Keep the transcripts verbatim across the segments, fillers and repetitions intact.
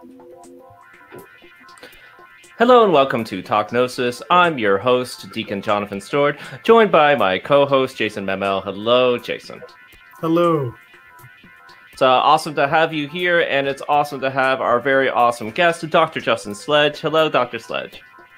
Hello and welcome to Talk Gnosis. I'm your host, Deacon Jonathan Stewart, joined by my co-host, Jason Mamel. Hello, Jason. Hello. It's uh, awesome to have you here, and it's awesome to have our very awesome guest, Doctor Justin Sledge. Hello, Doctor Sledge.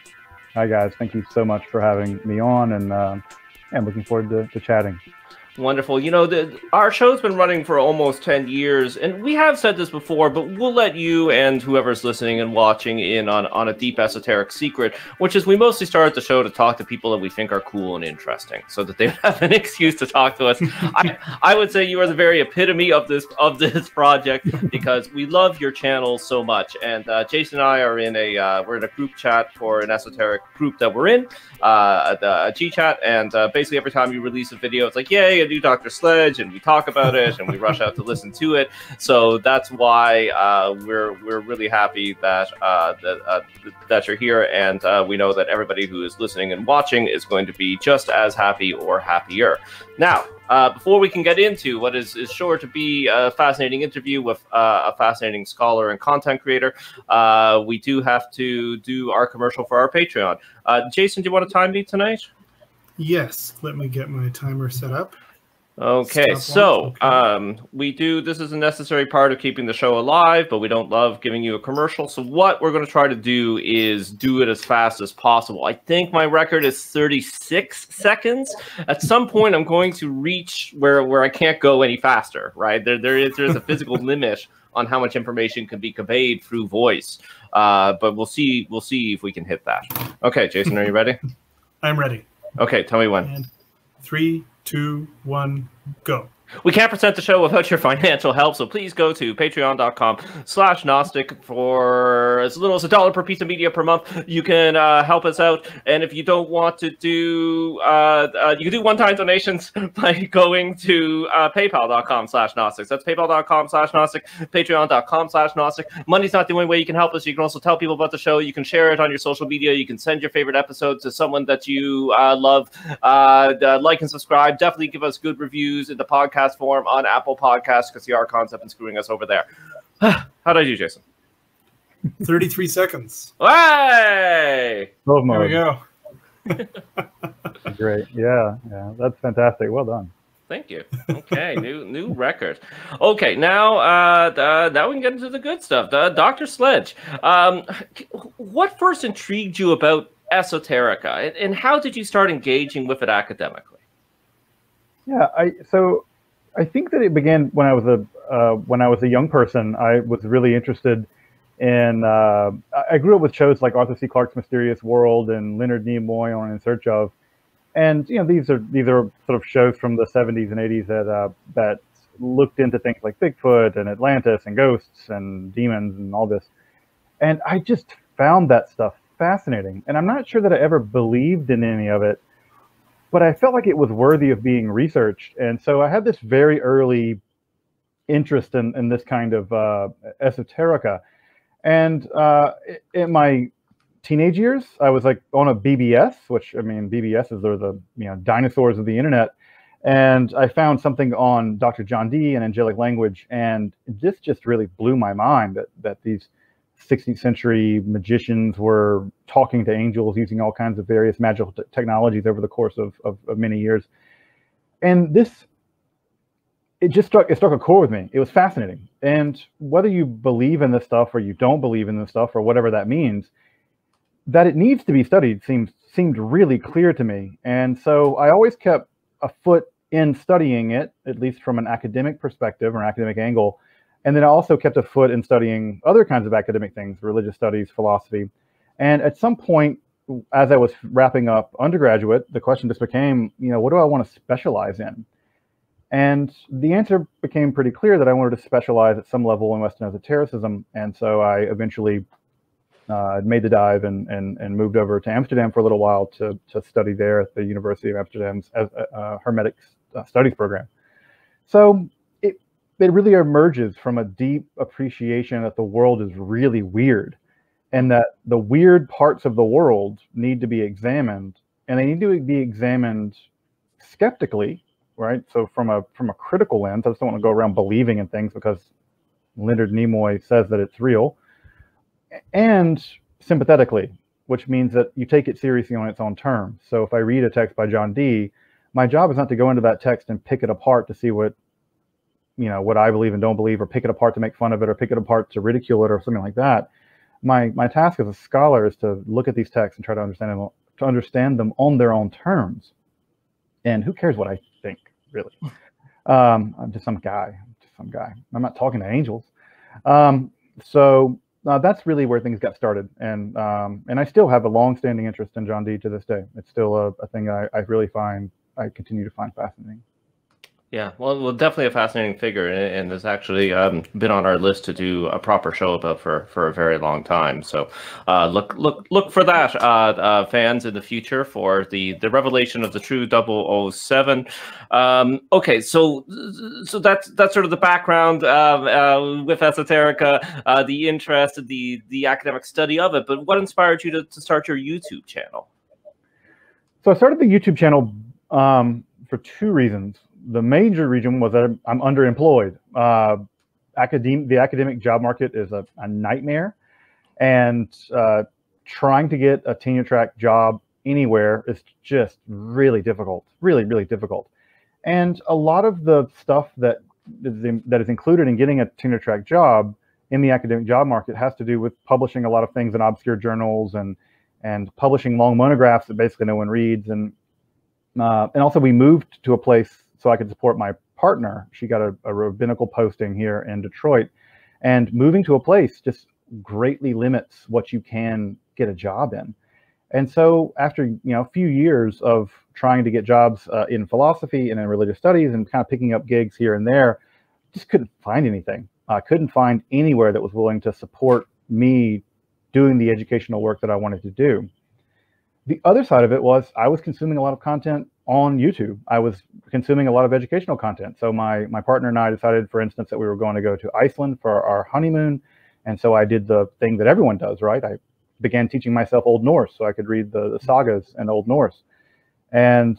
Hi, guys. Thank you so much for having me on, and uh, yeah, I'm looking forward to, to chatting. Wonderful. You know, the, our show's been running for almost ten years, and we have said this before, but we'll let you and whoever's listening and watching in on, on a deep esoteric secret, which is we mostly started the show to talk to people that we think are cool and interesting, so that they have an excuse to talk to us. I, I would say you are the very epitome of this of this project, because we love your channel so much. And uh, Jason and I are in a uh, we're in a group chat for an esoteric group that we're in, uh, the G chat, and uh, basically every time you release a video, it's like, yay, do Doctor Sledge, and we talk about it and we rush out to listen to it. So that's why uh, we're we're really happy that uh, that, uh, that you're here, and uh, we know that everybody who is listening and watching is going to be just as happy or happier. Now, uh, before we can get into what is, is sure to be a fascinating interview with uh, a fascinating scholar and content creator, uh, we do have to do our commercial for our Patreon. Uh, Jason, do you want to time me tonight? Yes, let me get my timer set up. Okay, Stop so okay. um, we do, this is a necessary part of keeping the show alive, but we don't love giving you a commercial. So what we're going to try to do is do it as fast as possible. I think my record is thirty-six seconds. At some point, I'm going to reach where, where I can't go any faster, right? There, there is there's a physical limit on how much information can be conveyed through voice. Uh, but we'll see, we'll see if we can hit that. Okay, Jason, are you ready? I'm ready. Okay, tell me when. And three, two, one, go. We can't present the show without your financial help, so please go to patreon.com slash Gnostic for as little as a dollar per piece of media per month. You can uh, help us out, and if you don't want to do, uh, uh, you can do one-time donations by going to uh, paypal.com slash Gnostics. That's paypal.com slash Gnostic, patreon.com slash Gnostic. Money's not the only way you can help us. You can also tell people about the show. You can share it on your social media. You can send your favorite episode to someone that you uh, love. Uh, uh, like and subscribe. Definitely give us good reviews in the podcast form on Apple Podcasts, because the Archons have been screwing us over there. How did I do, Jason? thirty-three seconds. Hey! Love There we mode. go. Great. Yeah, yeah, that's fantastic. Well done. Thank you. Okay, new new record. Okay, now uh, uh, now we can get into the good stuff. The Doctor Sledge. Um, what first intrigued you about esoterica, and how did you start engaging with it academically? Yeah, I so I think that it began when I was a uh, when I was a young person. I was really interested in. Uh, I grew up with shows like Arthur C. Clarke's Mysterious World and Leonard Nimoy on In Search Of, and you know these are these are sort of shows from the seventies and eighties that uh, that looked into things like Bigfoot and Atlantis and ghosts and demons and all this, and I just found that stuff fascinating. And I'm not sure that I ever believed in any of it, but I felt like it was worthy of being researched. And so I had this very early interest in, in this kind of uh, esoterica. And uh, in my teenage years, I was like on a B B S, which, I mean, B B Ss are the you know dinosaurs of the internet. And I found something on Doctor John Dee and angelic language. And this just really blew my mind that, that these sixteenth century magicians were talking to angels using all kinds of various magical t technologies over the course of, of, of many years. And this, it just struck, it struck a chord with me. It was fascinating. And whether you believe in this stuff or you don't believe in this stuff or whatever that means, that it needs to be studied seems seemed really clear to me. And so I always kept a foot in studying it, at least from an academic perspective or an academic angle. And then I also kept a foot in studying other kinds of academic things, religious studies, philosophy. And at some point, as I was wrapping up undergraduate, the question just became, you know, what do I want to specialize in? And the answer became pretty clear that I wanted to specialize at some level in Western esotericism. And so I eventually uh, made the dive and, and, and moved over to Amsterdam for a little while to, to study there at the University of Amsterdam's uh, uh, Hermetic Studies program. So it really emerges from a deep appreciation that the world is really weird, and that the weird parts of the world need to be examined, and they need to be examined skeptically, right? So from a from a critical lens, I just don't want to go around believing in things because Leonard Nimoy says that it's real. and sympathetically, which means that you take it seriously on its own terms. So if I read a text by John Dee, my job is not to go into that text and pick it apart to see what, you know, what I believe and don't believe, or pick it apart to make fun of it, or pick it apart to ridicule it, or something like that. My my task as a scholar is to look at these texts and try to understand them, to understand them on their own terms. And who cares what I think, really? Um, I'm just some guy, just some guy. I'm not talking to angels. Um, so uh, that's really where things got started. And um, and I still have a long-standing interest in John Dee to this day. It's still a, a thing I, I really find, I continue to find fascinating. Yeah, well, well, definitely a fascinating figure, and, and has actually um, been on our list to do a proper show about for for a very long time. So, uh, look look look for that, uh, uh, fans, in the future for the the revelation of the true double oh seven. Um, okay, so so that's that's sort of the background uh, uh, with Esoterica, uh, the interest, the the academic study of it. But what inspired you to, to start your YouTube channel? So I started the YouTube channel um, for two reasons. The major reason was that I'm underemployed. Uh, academic, the academic job market is a, a nightmare, and uh, trying to get a tenure track job anywhere is just really difficult, really, really difficult. And a lot of the stuff that is, in, that is included in getting a tenure track job in the academic job market has to do with publishing a lot of things in obscure journals, and and publishing long monographs that basically no one reads. And uh, and also we moved to a place so I could support my partner. She got a, a rabbinical posting here in Detroit, and moving to a place just greatly limits what you can get a job in. And so after, you know, a few years of trying to get jobs uh, in philosophy and in religious studies and kind of picking up gigs here and there, just couldn't find anything. I couldn't find anywhere that was willing to support me doing the educational work that I wanted to do. The other side of it was I was consuming a lot of content on YouTube. I was consuming a lot of educational content. So my my partner and I decided, for instance, that we were going to go to Iceland for our honeymoon. And so I did the thing that everyone does, right? I began teaching myself Old Norse so I could read the, the sagas in Old Norse. And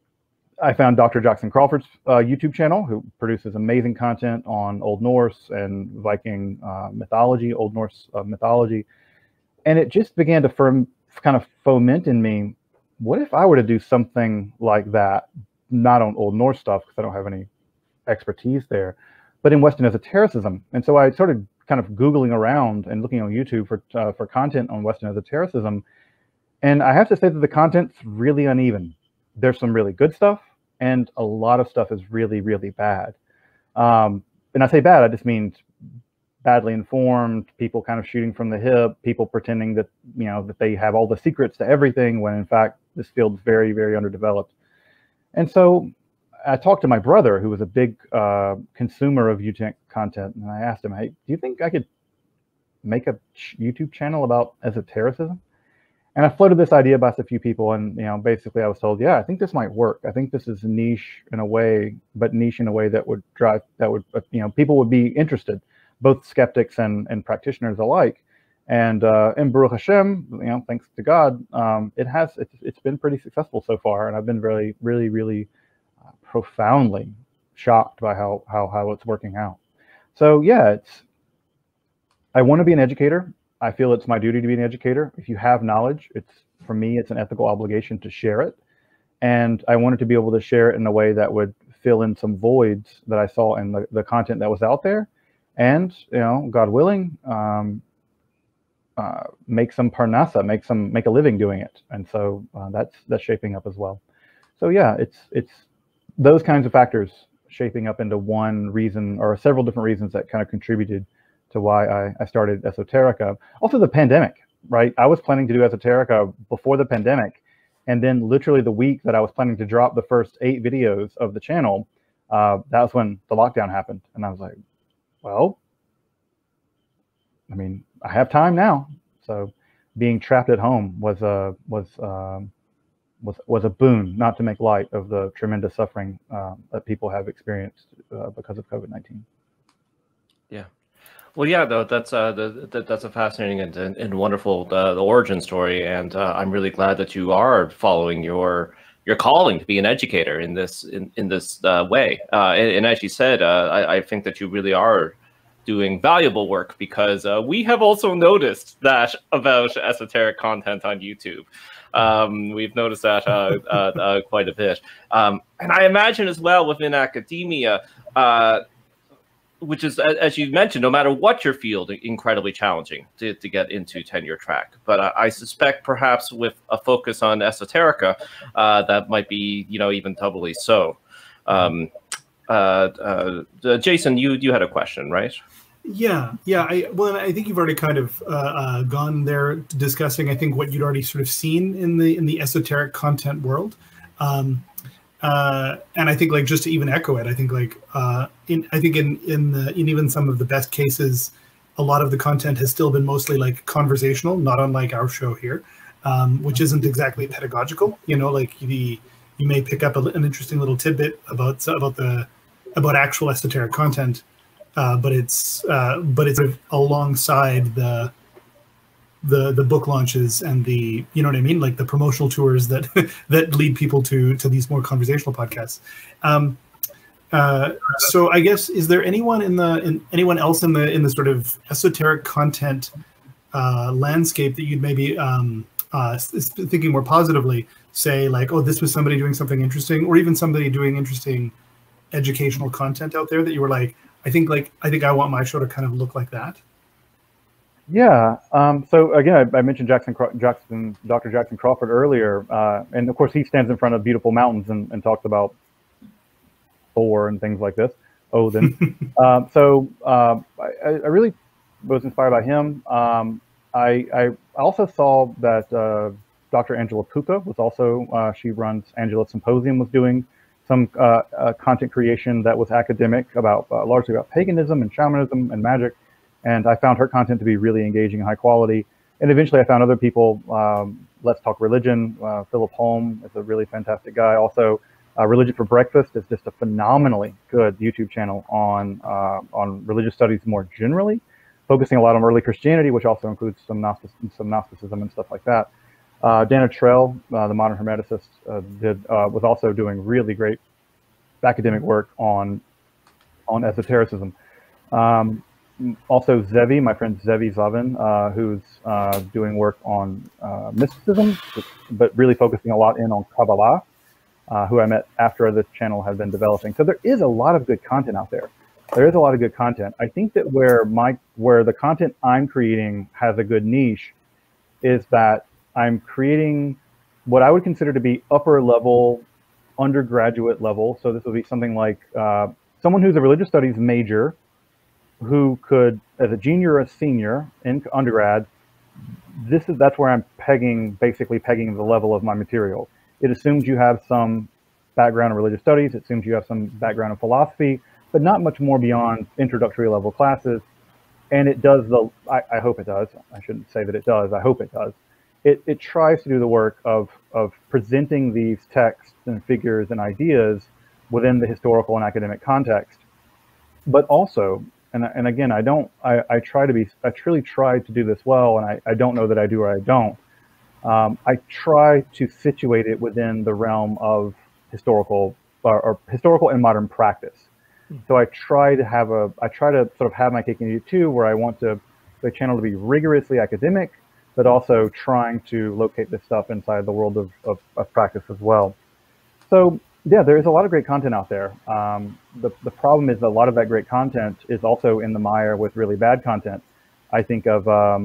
I found Doctor Jackson Crawford's uh, YouTube channel, who produces amazing content on Old Norse and Viking uh, mythology, Old Norse uh, mythology. And it just began to firm, kind of foment in me, what if I were to do something like that, not on Old Norse stuff, because I don't have any expertise there, but in Western esotericism. And so I started kind of Googling around and looking on YouTube for uh, for content on Western esotericism. And I have to say that the content's really uneven. There's some really good stuff, and a lot of stuff is really, really bad. Um, and I say bad, I just mean badly informed, people kind of shooting from the hip, people pretending that, you know, that they have all the secrets to everything, when in fact this field's very, very underdeveloped. And so I talked to my brother, who was a big uh, consumer of YouTube content, and I asked him, hey, do you think I could make a YouTube channel about esotericism? And I floated this idea past a few people, and, you know, basically I was told, yeah, I think this might work. I think this is niche in a way, but niche in a way that would drive, that would, you know, people would be interested, both skeptics and, and practitioners alike. And uh, and Baruch Hashem, you know, thanks to God, um, it has, it's, it's been pretty successful so far. And I've been really, really, really uh, profoundly shocked by how, how, how it's working out. So yeah, it's, I want to be an educator. I feel it's my duty to be an educator. If you have knowledge, it's, for me, it's an ethical obligation to share it. And I wanted to be able to share it in a way that would fill in some voids that I saw in the, the content that was out there. And, you know, God willing, um, uh, make some parnasa, make some, make a living doing it. And so uh, that's, that's shaping up as well. So yeah, it's, it's those kinds of factors shaping up into one reason, or several different reasons, that kind of contributed to why I, I started Esoterica. Also the pandemic, right? I was planning to do Esoterica before the pandemic. And then literally the week that I was planning to drop the first eight videos of the channel, uh, that was when the lockdown happened. And I was like, well, I mean, I have time now. So being trapped at home was a, was, um, was, was a boon, not to make light of the tremendous suffering uh, that people have experienced uh, because of COVID nineteen. Yeah. Well, yeah, though, that's uh, the, the, that's a fascinating and, and, and wonderful uh, the origin story, and uh, I'm really glad that you are following your your calling to be an educator in this in in this uh, way. Uh, and, and as you said, uh, I, I think that you really are doing valuable work, because uh, we have also noticed that about esoteric content on YouTube. Um, we've noticed that uh, uh, uh, quite a bit. Um, and I imagine as well within academia, uh, which is, as you mentioned, no matter what your field, incredibly challenging to, to get into tenure track. But I, I suspect perhaps with a focus on esoterica, uh, that might be, you know, even doubly so. Um, uh, uh, Jason, you you had a question, right? Yeah, yeah. I, well, I think you've already kind of uh, uh, gone there discussing, I think, what you'd already sort of seen in the in the esoteric content world. Um, Uh, and I think, like, just to even echo it, I think, like, uh, in I think in in the in even some of the best cases, a lot of the content has still been mostly like conversational, not unlike our show here, um, which isn't exactly pedagogical. You know, like the you may pick up a, an interesting little tidbit about about the about actual esoteric content, uh, but it's uh, but it's sort of alongside the. the the book launches and the, you know what I mean, like the promotional tours that that lead people to to these more conversational podcasts. Um, uh, so I guess, is there anyone in the in, anyone else in the in the sort of esoteric content uh, landscape that you'd maybe um, uh, thinking more positively, say like, oh, this was somebody doing something interesting, or even somebody doing interesting educational content out there that you were like, I think like I think I want my show to kind of look like that? Yeah. Um, so again, I, I mentioned Jackson, Jackson, Doctor Jackson Crawford earlier, uh, and of course he stands in front of beautiful mountains and, and talks about Thor and things like this, Odin. um, so uh, I, I really was inspired by him. Um, I, I also saw that uh, Doctor Angela Puka was also, uh, she runs Angela Symposium, was doing some uh, uh, content creation that was academic about uh, largely about paganism and shamanism and magic. And I found her content to be really engaging and high quality. And eventually I found other people, um, Let's Talk Religion. Uh, Philip Holm is a really fantastic guy. Also, uh, Religion for Breakfast is just a phenomenally good YouTube channel on, uh, on religious studies more generally, focusing a lot on early Christianity, which also includes some, Gnostic, some Gnosticism and stuff like that. Uh, Dana Trell, uh, the modern Hermeticist, uh, did, uh, was also doing really great academic work on, on esotericism. Um, Also, Zevi, my friend Zevi Zavin, uh, who's uh, doing work on uh, mysticism, but really focusing a lot in on Kabbalah, uh, who I met after this channel had been developing. So there is a lot of good content out there. There is a lot of good content. I think that where my where the content I'm creating has a good niche is that I'm creating what I would consider to be upper level, undergraduate level. So this would be something like uh, someone who's a religious studies major, who could, as a junior or a senior in undergrad, this is that's where I'm pegging, basically pegging the level of my material. It assumes you have some background in religious studies, it assumes you have some background in philosophy, but not much more beyond introductory level classes. And it does the, I, I hope it does, I shouldn't say that it does, I hope it does. It, it tries to do the work of, of presenting these texts and figures and ideas within the historical and academic context, but also, And, and again, I don't, I, I try to be, I truly try to do this well, and I, I don't know that I do or I don't. Um, I try to situate it within the realm of historical or, or historical and modern practice. So I try to have a, I try to sort of have my cake and eat it too, where I want to, the channel to be rigorously academic, but also trying to locate this stuff inside the world of, of, of practice as well. So yeah, there is a lot of great content out there. Um, the, the problem is a lot of that great content is also in the mire with really bad content. I think of, um,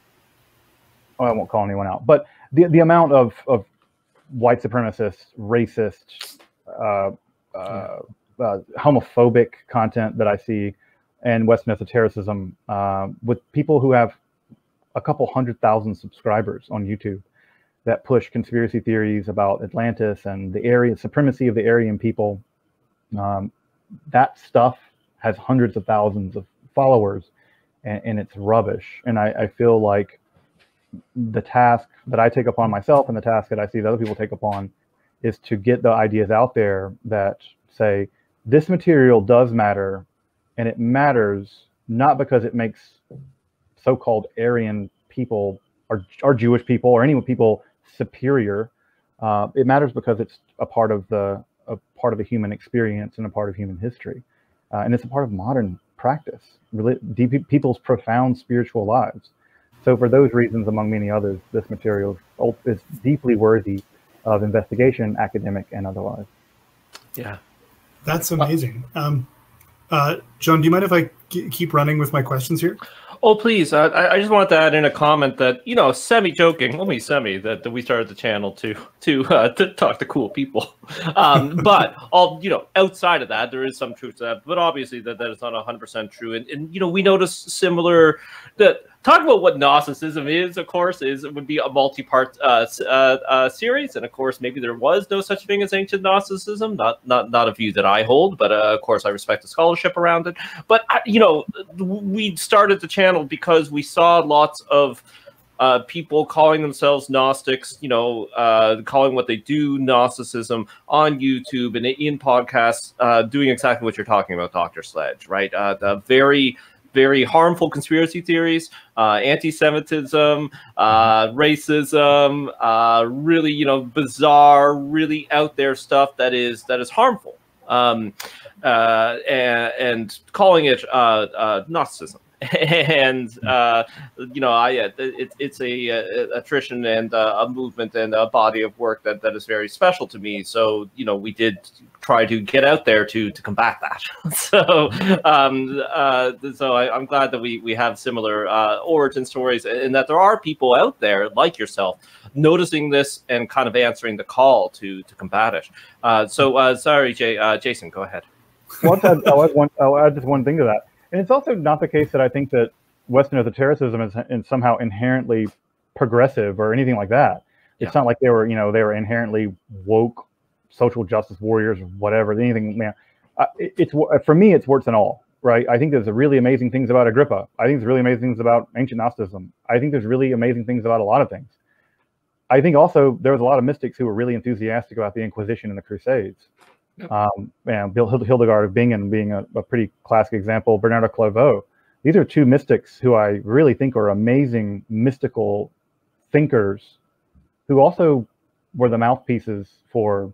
oh, I won't call anyone out, but the, the amount of, of white supremacist, racist, uh, uh, uh, homophobic content that I see in Western esotericism uh, with people who have a couple hundred thousand subscribers on YouTube that push conspiracy theories about Atlantis and the Aryan supremacy of the Aryan people. Um, that stuff has hundreds of thousands of followers, and, and it's rubbish. And I, I feel like the task that I take upon myself and the task that I see that other people take upon is to get the ideas out there that say, this material does matter, and it matters not because it makes so-called Aryan people or, or Jewish people or any people superior. Uh, it matters because it's a part of the a part of the human experience and a part of human history, uh, and it's a part of modern practice, really deep, people's profound spiritual lives. So for those reasons, among many others, this material is deeply worthy of investigation, academic and otherwise. Yeah. That's amazing. Um, uh, John, do you mind if I keep running with my questions here? Oh, please. Uh, I, I just wanted to add in a comment that, you know, semi-joking, only semi, that, that we started the channel to to uh, to talk to cool people. Um, but, all you know, outside of that, there is some truth to that. But obviously that, that is not one hundred percent true. And, and, you know, we notice similar... that talk about what Gnosticism is, of course, is it would be a multi-part uh, uh, uh, series. And, of course, maybe there was no such thing as ancient Gnosticism. Not not, not a view that I hold, but, uh, of course, I respect the scholarship around it. But, you know, we started the channel because we saw lots of uh, people calling themselves Gnostics, you know, uh, calling what they do Gnosticism on YouTube and in podcasts, uh, doing exactly what you're talking about, Doctor Sledge, right? Uh, the very... very harmful conspiracy theories, uh, anti-Semitism, uh, racism, uh, really, you know, bizarre, really out there stuff that is that is harmful, um, uh, and, and calling it uh, uh, Gnosticism. And uh, you know, I it, it's a, a, a tradition and uh, a movement and a body of work that that is very special to me. So you know, we did try to get out there to to combat that. so um, uh, so I, I'm glad that we we have similar uh, origin stories, and that there are people out there like yourself noticing this and kind of answering the call to to combat it. Uh, so uh, sorry, Jay, uh, Jason, go ahead. Well, I'll, I'll, add one, I'll add just one thing to that. And it's also not the case that I think that Western esotericism is, is somehow inherently progressive or anything like that. It's yeah. not like they were, you know, they were inherently woke, social justice warriors or whatever. Anything, man. Uh, it, it's for me, it's warts and all, right? I think there's really amazing things about Agrippa. I think there's really amazing things about ancient Gnosticism. I think there's really amazing things about a lot of things. I think also there was a lot of mystics who were really enthusiastic about the Inquisition and the Crusades. Um, and Bill Hildegard of Bingen being a, a pretty classic example, Bernardo Clairvaux. These are two mystics who I really think are amazing mystical thinkers who also were the mouthpieces for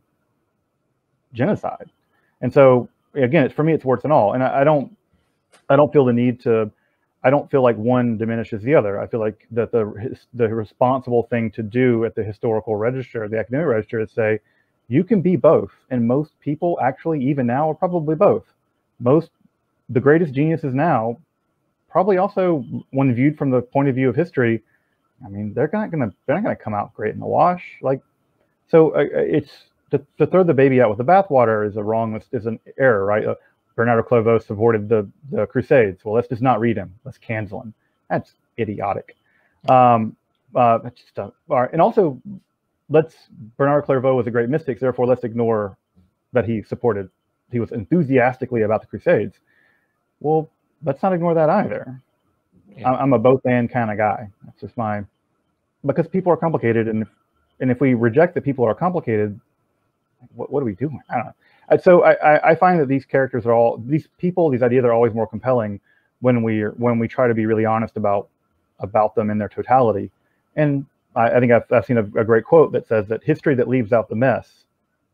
genocide. And so again, it's, for me, it's warts and all. And I, I don't, I don't feel the need to, I don't feel like one diminishes the other. I feel like that the, the responsible thing to do at the historical register, the academic register, is say, you can be both, and most people actually even now are probably both. Most, the greatest geniuses now, probably also when viewed from the point of view of history, I mean, they're not gonna they're not gonna come out great in the wash. Like, so uh, it's to, to throw the baby out with the bathwater is a wrong is an error, right? Uh, Bernardo Clairvaux supported the the Crusades. Well, let's just not read him. Let's cancel him. That's idiotic. Um, uh, that's just a, all right. And also, let's Bernard Clairvaux was a great mystic, therefore let's ignore that he supported, he was enthusiastically about the Crusades. Well, let's not ignore that either. Yeah. I'm a both and kind of guy. That's just my, because people are complicated, and if, and if we reject that people are complicated, what, what are we doing? I don't know. And so I, I find that these characters are all, these people, these ideas are always more compelling when we when we try to be really honest about about them in their totality. And I, I think I've, I've seen a, a great quote that says that history that leaves out the mess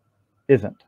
isn't.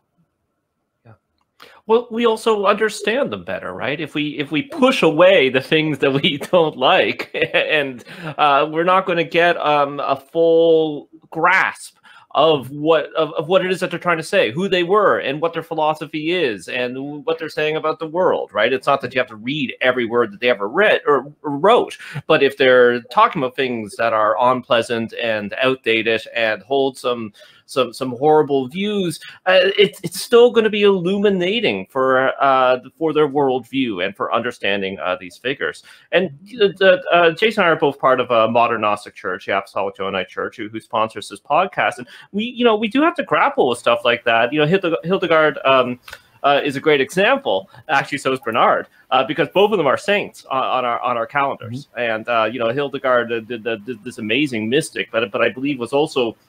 Yeah. Well, we also understand them better, right? If we if we push away the things that we don't like, and uh, we're not going to get um, a full grasp of what of, of what it is that they're trying to say, who they were, and what their philosophy is, and what they're saying about the world, right? It's not that you have to read every word that they ever read or, or wrote, but if they're talking about things that are unpleasant and outdated and hold some some some horrible views, uh, it's it's still going to be illuminating for uh, for their worldview and for understanding uh, these figures. And the, uh, Jason and I are both part of a modern Gnostic church, the Apostolic Johannite Church, who, who sponsors this podcast, and we you know we do have to grapple with stuff like that. You know, Hildegard um, uh, is a great example. Actually, so is Bernard, uh, because both of them are saints on, on our on our calendars. Mm-hmm. And uh, you know, Hildegard did, did, did this amazing mystic, but but I believe was also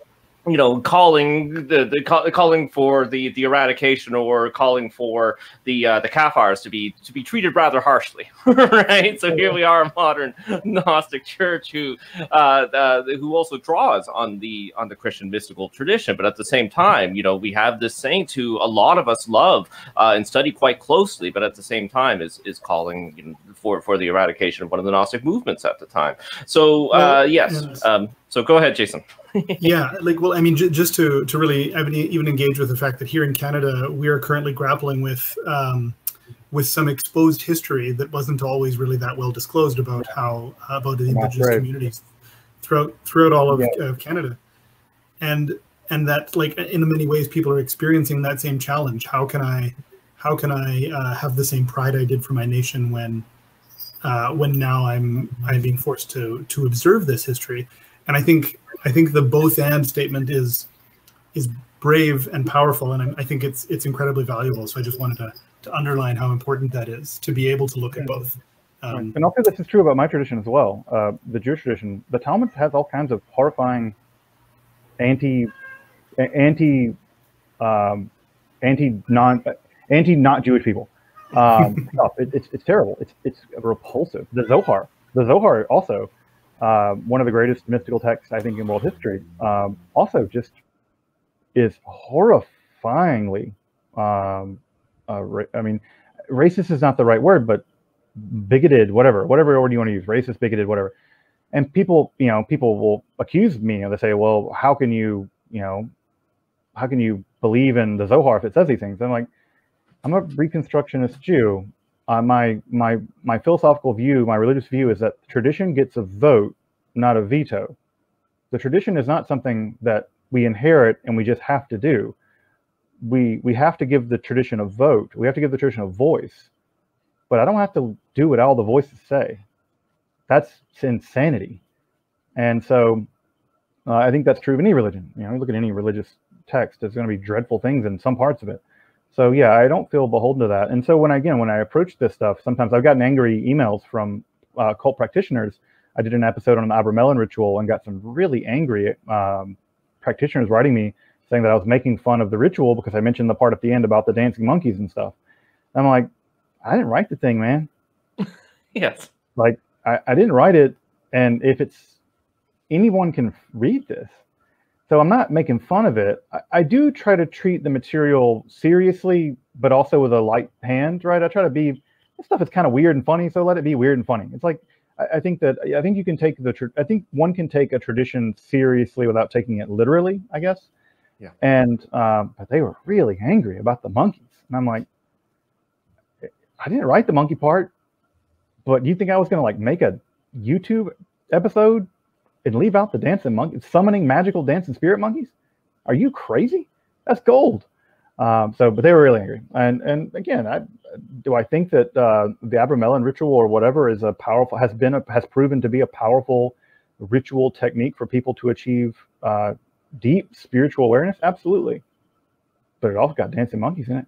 you know, calling the, the call, calling for the, the eradication or calling for the uh, the Cathars to be to be treated rather harshly, right? So here we are, a modern Gnostic church who uh, uh, who also draws on the on the Christian mystical tradition, but at the same time, you know, we have this saint who a lot of us love uh, and study quite closely, but at the same time is is calling, you know, for for the eradication of one of the Gnostic movements at the time. So uh, yes, um, so go ahead, Jason. Yeah, like, well, I mean, j just to to really even engage with the fact that here in Canada we are currently grappling with um, with some exposed history that wasn't always really that well disclosed about how uh, about the Indigenous right. communities throughout throughout all of yeah. uh, Canada, and and that, like, in many ways people are experiencing that same challenge. How can I how can I uh, have the same pride I did for my nation when uh, when now I'm I'm being forced to to observe this history? And I think I think the both and statement is is brave and powerful, and I, I think it's it's incredibly valuable. So I just wanted to to underline how important that is, to be able to look at both. Um, and also, this is true about my tradition as well. Uh, the Jewish tradition, the Talmud has all kinds of horrifying anti anti um, anti non anti not Jewish people um, stuff. It, it's it's terrible. It's it's repulsive. The Zohar, the Zohar also. Uh, one of the greatest mystical texts, I think, in world history, um, also just is horrifyingly, um, uh, I mean, racist is not the right word, but bigoted, whatever, whatever word you want to use, racist, bigoted, whatever. And people, you know, people will accuse me, and they say, well, how can you, you know, how can you believe in the Zohar if it says these things? And I'm like, I'm a Reconstructionist Jew. Uh, my my my philosophical view, my religious view, is that tradition gets a vote, not a veto. The tradition is not something that we inherit and we just have to do. We we have to give the tradition a vote. We have to give the tradition a voice. But I don't have to do what all the voices say. That's insanity. And so uh, I think that's true of any religion. You know, you look at any religious text, there's going to be dreadful things in some parts of it. So yeah, I don't feel beholden to that. And so when I, again, when I approach this stuff, sometimes I've gotten angry emails from uh, cult practitioners. I did an episode on the Abramelin ritual and got some really angry um, practitioners writing me saying that I was making fun of the ritual because I mentioned the part at the end about the dancing monkeys and stuff. And I'm like, I didn't write the thing, man. Yes. Like, I, I didn't write it. And if it's, anyone can read this. So I'm not making fun of it. I, I do try to treat the material seriously, but also with a light hand, right? I try to be, this stuff is kind of weird and funny, so let it be weird and funny. It's like, I, I think that, I think you can take the, I think one can take a tradition seriously without taking it literally, I guess. Yeah. And, um, but they were really angry about the monkeys. And I'm like, I didn't write the monkey part, but you think I was going to like make a YouTube episode and leave out the dancing monkeys, summoning magical dancing spirit monkeys? Are you crazy? That's gold. Um, so, but they were really angry. And and again, I, do I think that uh, the Abramelin ritual or whatever is a powerful, has been, a, has proven to be a powerful ritual technique for people to achieve uh, deep spiritual awareness? Absolutely. But it also got dancing monkeys in it.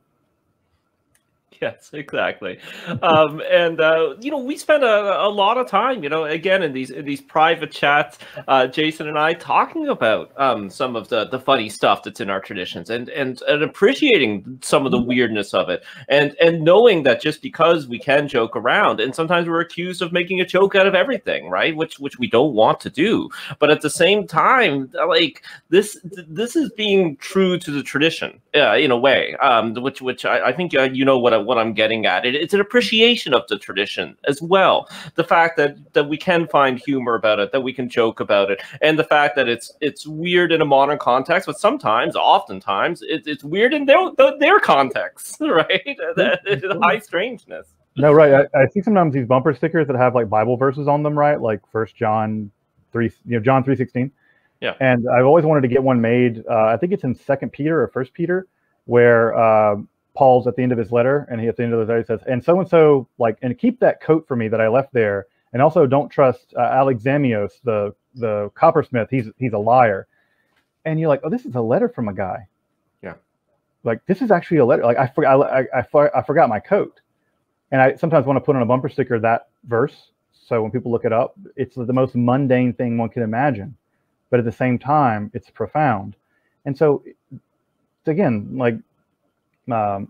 Yes, exactly. Um, and, uh, you know, we spend a, a lot of time, you know, again, in these in these private chats, uh, Jason and I talking about um, some of the, the funny stuff that's in our traditions and, and, and appreciating some of the weirdness of it. And, and knowing that just because we can joke around, and sometimes we're accused of making a joke out of everything, right? Which which we don't want to do. But at the same time, like, this this is being true to the tradition uh, in a way, um, which which I, I think uh, you know what I, what I'm getting at. It, it's an appreciation of the tradition as well. The fact that that we can find humor about it, that we can joke about it, and the fact that it's it's weird in a modern context, but sometimes, oftentimes, it, it's weird in their their context, right? The high strangeness. No, right. I, I see sometimes these bumper stickers that have like Bible verses on them, right? Like First John three, you know, John three sixteen. Yeah. And I've always wanted to get one made. Uh, I think it's in Second Peter or First Peter, where uh, Paul's at the end of his letter, and he at the end of the letter says, and so and so, like, and keep that coat for me that I left there, and also don't trust uh, Alexamios, the the coppersmith. He's he's a liar. And you're like, oh, this is a letter from a guy. Yeah. Like, this is actually a letter. Like, I forgot I, I, I, I forgot my coat, and I sometimes want to put on a bumper sticker that verse, so when people look it up, it's the most mundane thing one can imagine, but at the same time, it's profound. And so, again, like, um,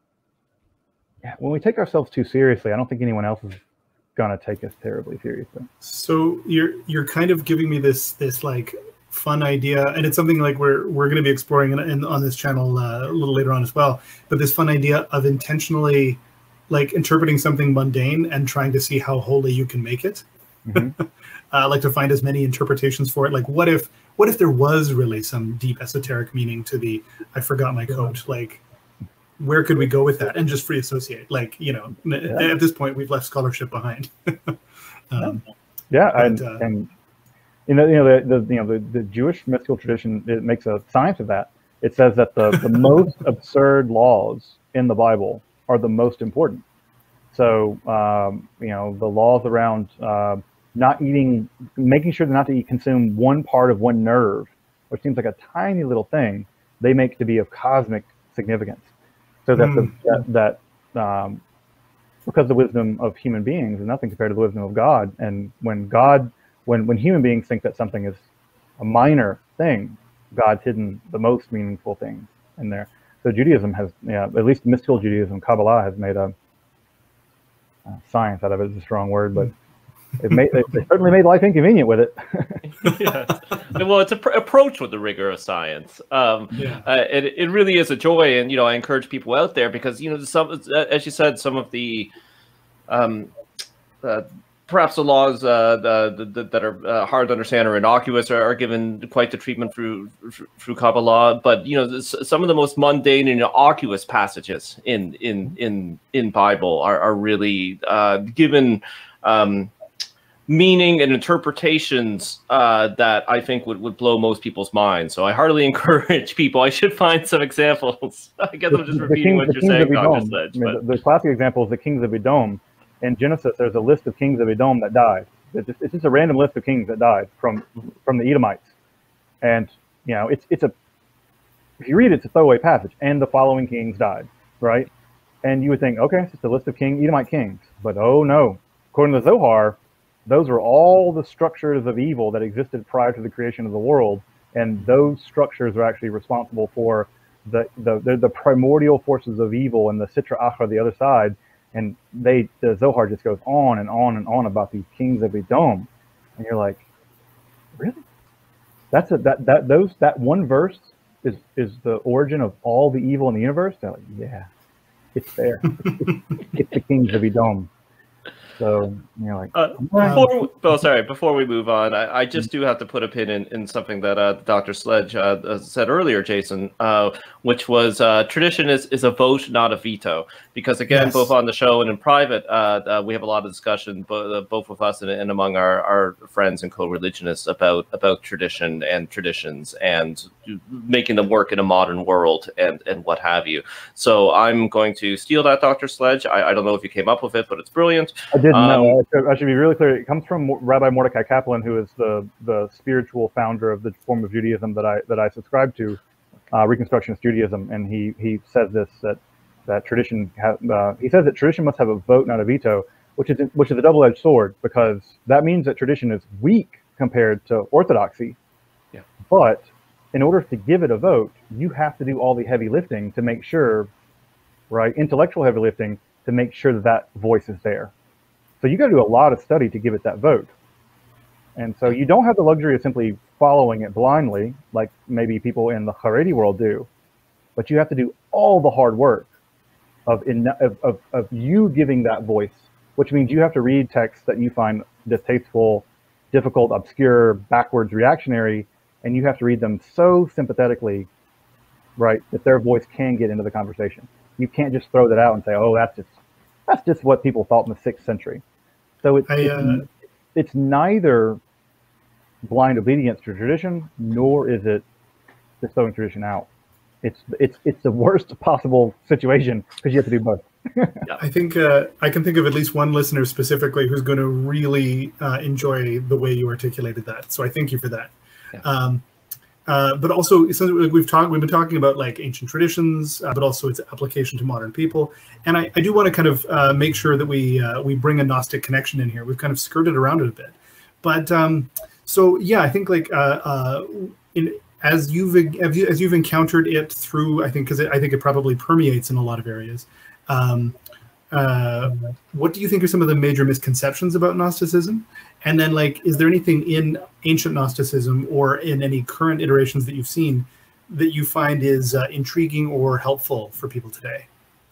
when we take ourselves too seriously, I don't think anyone else is gonna take us terribly seriously. So you're you're kind of giving me this this like fun idea, and it's something like we're we're going to be exploring in, in, on this channel uh, a little later on as well. But this fun idea of intentionally like interpreting something mundane and trying to see how holy you can make it. Mm-hmm. uh, like to find as many interpretations for it. Like what if what if there was really some deep esoteric meaning to the I forgot my coat? Like where could we go with that and just free associate? Like, you know, yeah. At this point we've left scholarship behind. um, yeah, but, and, uh, and you know, you know, the, the you know the, the Jewish mystical tradition, it makes a science of that. It says that the the most absurd laws in the Bible are the most important. So um, you know, the laws around uh, not eating, making sure not to eat, consume one part of one nerve, which seems like a tiny little thing, they make to be of cosmic significance. So that mm. the, that, that um, because the wisdom of human beings is nothing compared to the wisdom of God, and when God, when when human beings think that something is a minor thing, God's hidden the most meaningful things in there. So Judaism has, yeah, at least mystical Judaism, Kabbalah has made a uh, science out of it. Is a strong word, but it made it, it certainly made life inconvenient with it. Yeah. Well, it's a pr approach with the rigor of science. Um, yeah. uh, it it really is a joy, and you know, I encourage people out there because you know, some, as you said, some of the um, uh, perhaps the laws uh, the, the, that are uh, hard to understand or innocuous are, are given quite the treatment through through Kabbalah. But you know, this, some of the most mundane and innocuous passages in in in in Bible are are really uh, given Um, meaning and interpretations uh, that I think would, would blow most people's minds. So I heartily encourage people. I should find some examples. I guess the, I'm just repeating King, what you're saying, Doctor Sledge. I mean, the, the classic example is the kings of Edom. In Genesis, there's a list of kings of Edom that died. It's just, it's just a random list of kings that died from from the Edomites. And, you know, it's, it's a, if you read it, it's a throwaway passage. And the following kings died, right? And you would think, okay, it's just a list of king Edomite kings. But oh no, according to the Zohar, those were all the structures of evil that existed prior to the creation of the world, and those structures are actually responsible for the the the, the primordial forces of evil and the Sitra Achra, the other side. And they the Zohar just goes on and on and on about these kings of Edom, and you're like, really? That's a that that those that one verse is is the origin of all the evil in the universe? They're like, yeah, it's there. it's, it's the kings of Edom. So you know, like, uh, before, oh, sorry. Before we move on, I, I just do have to put a pin in, in something that uh, Doctor Sledge uh, said earlier, Jason, uh, which was uh, tradition is, is a vote, not a veto. Because again, yes. both on the show and in private, uh, uh, we have a lot of discussion, both, both with us and, and among our, our friends and co-religionists about about tradition and traditions and making them work in a modern world and and what have you. So I'm going to steal that, Doctor Sledge. I, I don't know if you came up with it, but it's brilliant. I didn't um, know. I should, I should be really clear. It comes from Rabbi Mordecai Kaplan, who is the the spiritual founder of the form of Judaism that I that I subscribe to, uh, Reconstructionist Judaism, and he he says this that that tradition ha uh, he says that tradition must have a vote, not a veto, which is which is a double-edged sword, because that means that tradition is weak compared to orthodoxy. Yeah. But in order to give it a vote, you have to do all the heavy lifting to make sure, right, intellectual heavy lifting to make sure that that voice is there. So you got to do a lot of study to give it that vote. And so you don't have the luxury of simply following it blindly, like maybe people in the Haredi world do, but you have to do all the hard work of, in, of, of, of you giving that voice, which means you have to read texts that you find distasteful, difficult, obscure, backwards, reactionary, and you have to read them so sympathetically, right, that their voice can get into the conversation. You can't just throw that out and say, oh, that's just that's just what people thought in the sixth century. So it's, I, uh, it's, it's neither blind obedience to tradition, nor is it just throwing tradition out. It's it's it's the worst possible situation because you have to do both. I think uh, I can think of at least one listener specifically who's going to really uh, enjoy the way you articulated that. So I thank you for that. Yeah. Um, uh, but also, since we've talked, we've been talking about like ancient traditions, uh, but also its application to modern people. And I, I do want to kind of uh, make sure that we uh, we bring a Gnostic connection in here. We've kind of skirted around it a bit, but um, so yeah, I think like uh, uh, in as you've as, you, as you've encountered it through, I think, because I think it probably permeates in a lot of areas. Um, uh, what do you think are some of the major misconceptions about Gnosticism? And then, like, is there anything in ancient Gnosticism or in any current iterations that you've seen that you find is uh, intriguing or helpful for people today?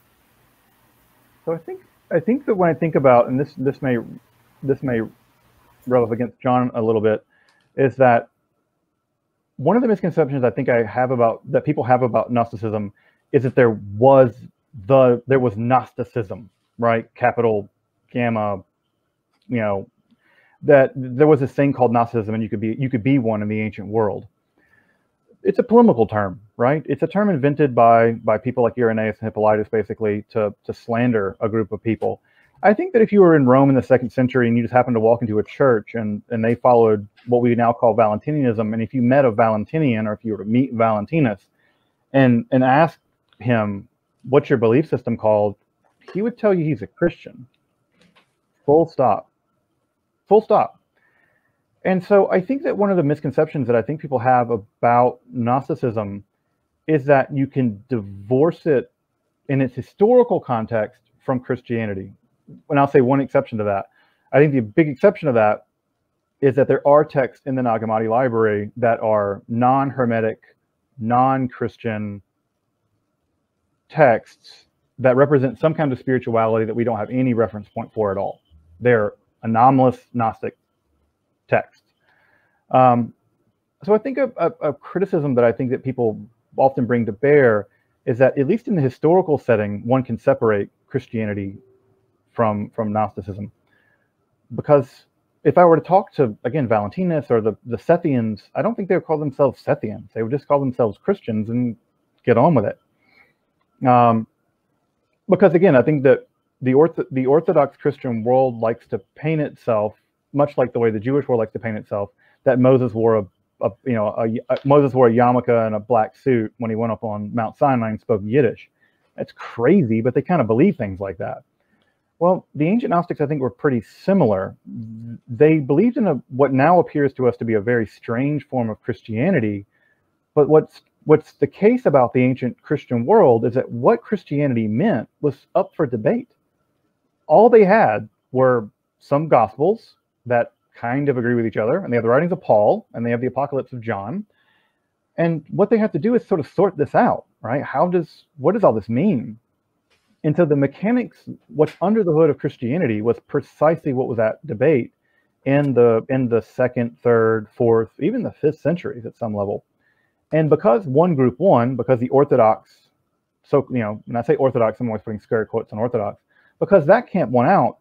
So I think I think that when I think about, and this this may this may rub up against John a little bit, is that one of the misconceptions I think I have about that people have about Gnosticism is that there was the there was Gnosticism, right? Capital Gamma, you know, that there was this thing called Gnosticism, and you could be you could be one in the ancient world. It's a polemical term, right? It's a term invented by by people like Irenaeus and Hippolytus, basically to to slander a group of people. I think that if you were in Rome in the second century and you just happened to walk into a church and and they followed what we now call Valentinianism, and if you met a Valentinian, or if you were to meet Valentinus and and ask him what's your belief system called, he would tell you he's a Christian. Full stop. Full stop. And so I think that one of the misconceptions that I think people have about Gnosticism is that you can divorce it in its historical context from Christianity. And I'll say one exception to that. I think the big exception to that is that there are texts in the Nag Hammadi library that are non-Hermetic, non-Christian texts that represent some kind of spirituality that we don't have any reference point for at all. They're anomalous Gnostic texts. Um, so I think a, a, a criticism that I think that people often bring to bear is that, at least in the historical setting, one can separate Christianity from from Gnosticism. Because if I were to talk to, again, Valentinus or the, the Sethians, I don't think they would call themselves Sethians. They would just call themselves Christians and get on with it. Um, because, again, I think that the, ortho the Orthodox Christian world likes to paint itself, much like the way the Jewish world likes to paint itself, that Moses wore a, a you know, a, a, Moses wore a yarmulke and a black suit when he went up on Mount Sinai and spoke Yiddish. That's crazy, but they kind of believe things like that. Well, the ancient Gnostics, I think, were pretty similar. They believed in a, what now appears to us to be a very strange form of Christianity. But what's what's the case about the ancient Christian world is that what Christianity meant was up for debate. All they had were some Gospels that kind of agree with each other, and they have the writings of Paul, and they have the Apocalypse of John. And what they have to do is sort of sort this out, right? How does, what does all this mean? And so the mechanics, what's under the hood of Christianity was precisely what was at debate in the in the second, third, fourth, even the fifth centuries at some level. And because one group won, because the Orthodox, so, you know, when I say Orthodox, I'm always putting scare quotes on Orthodox, because that camp won out,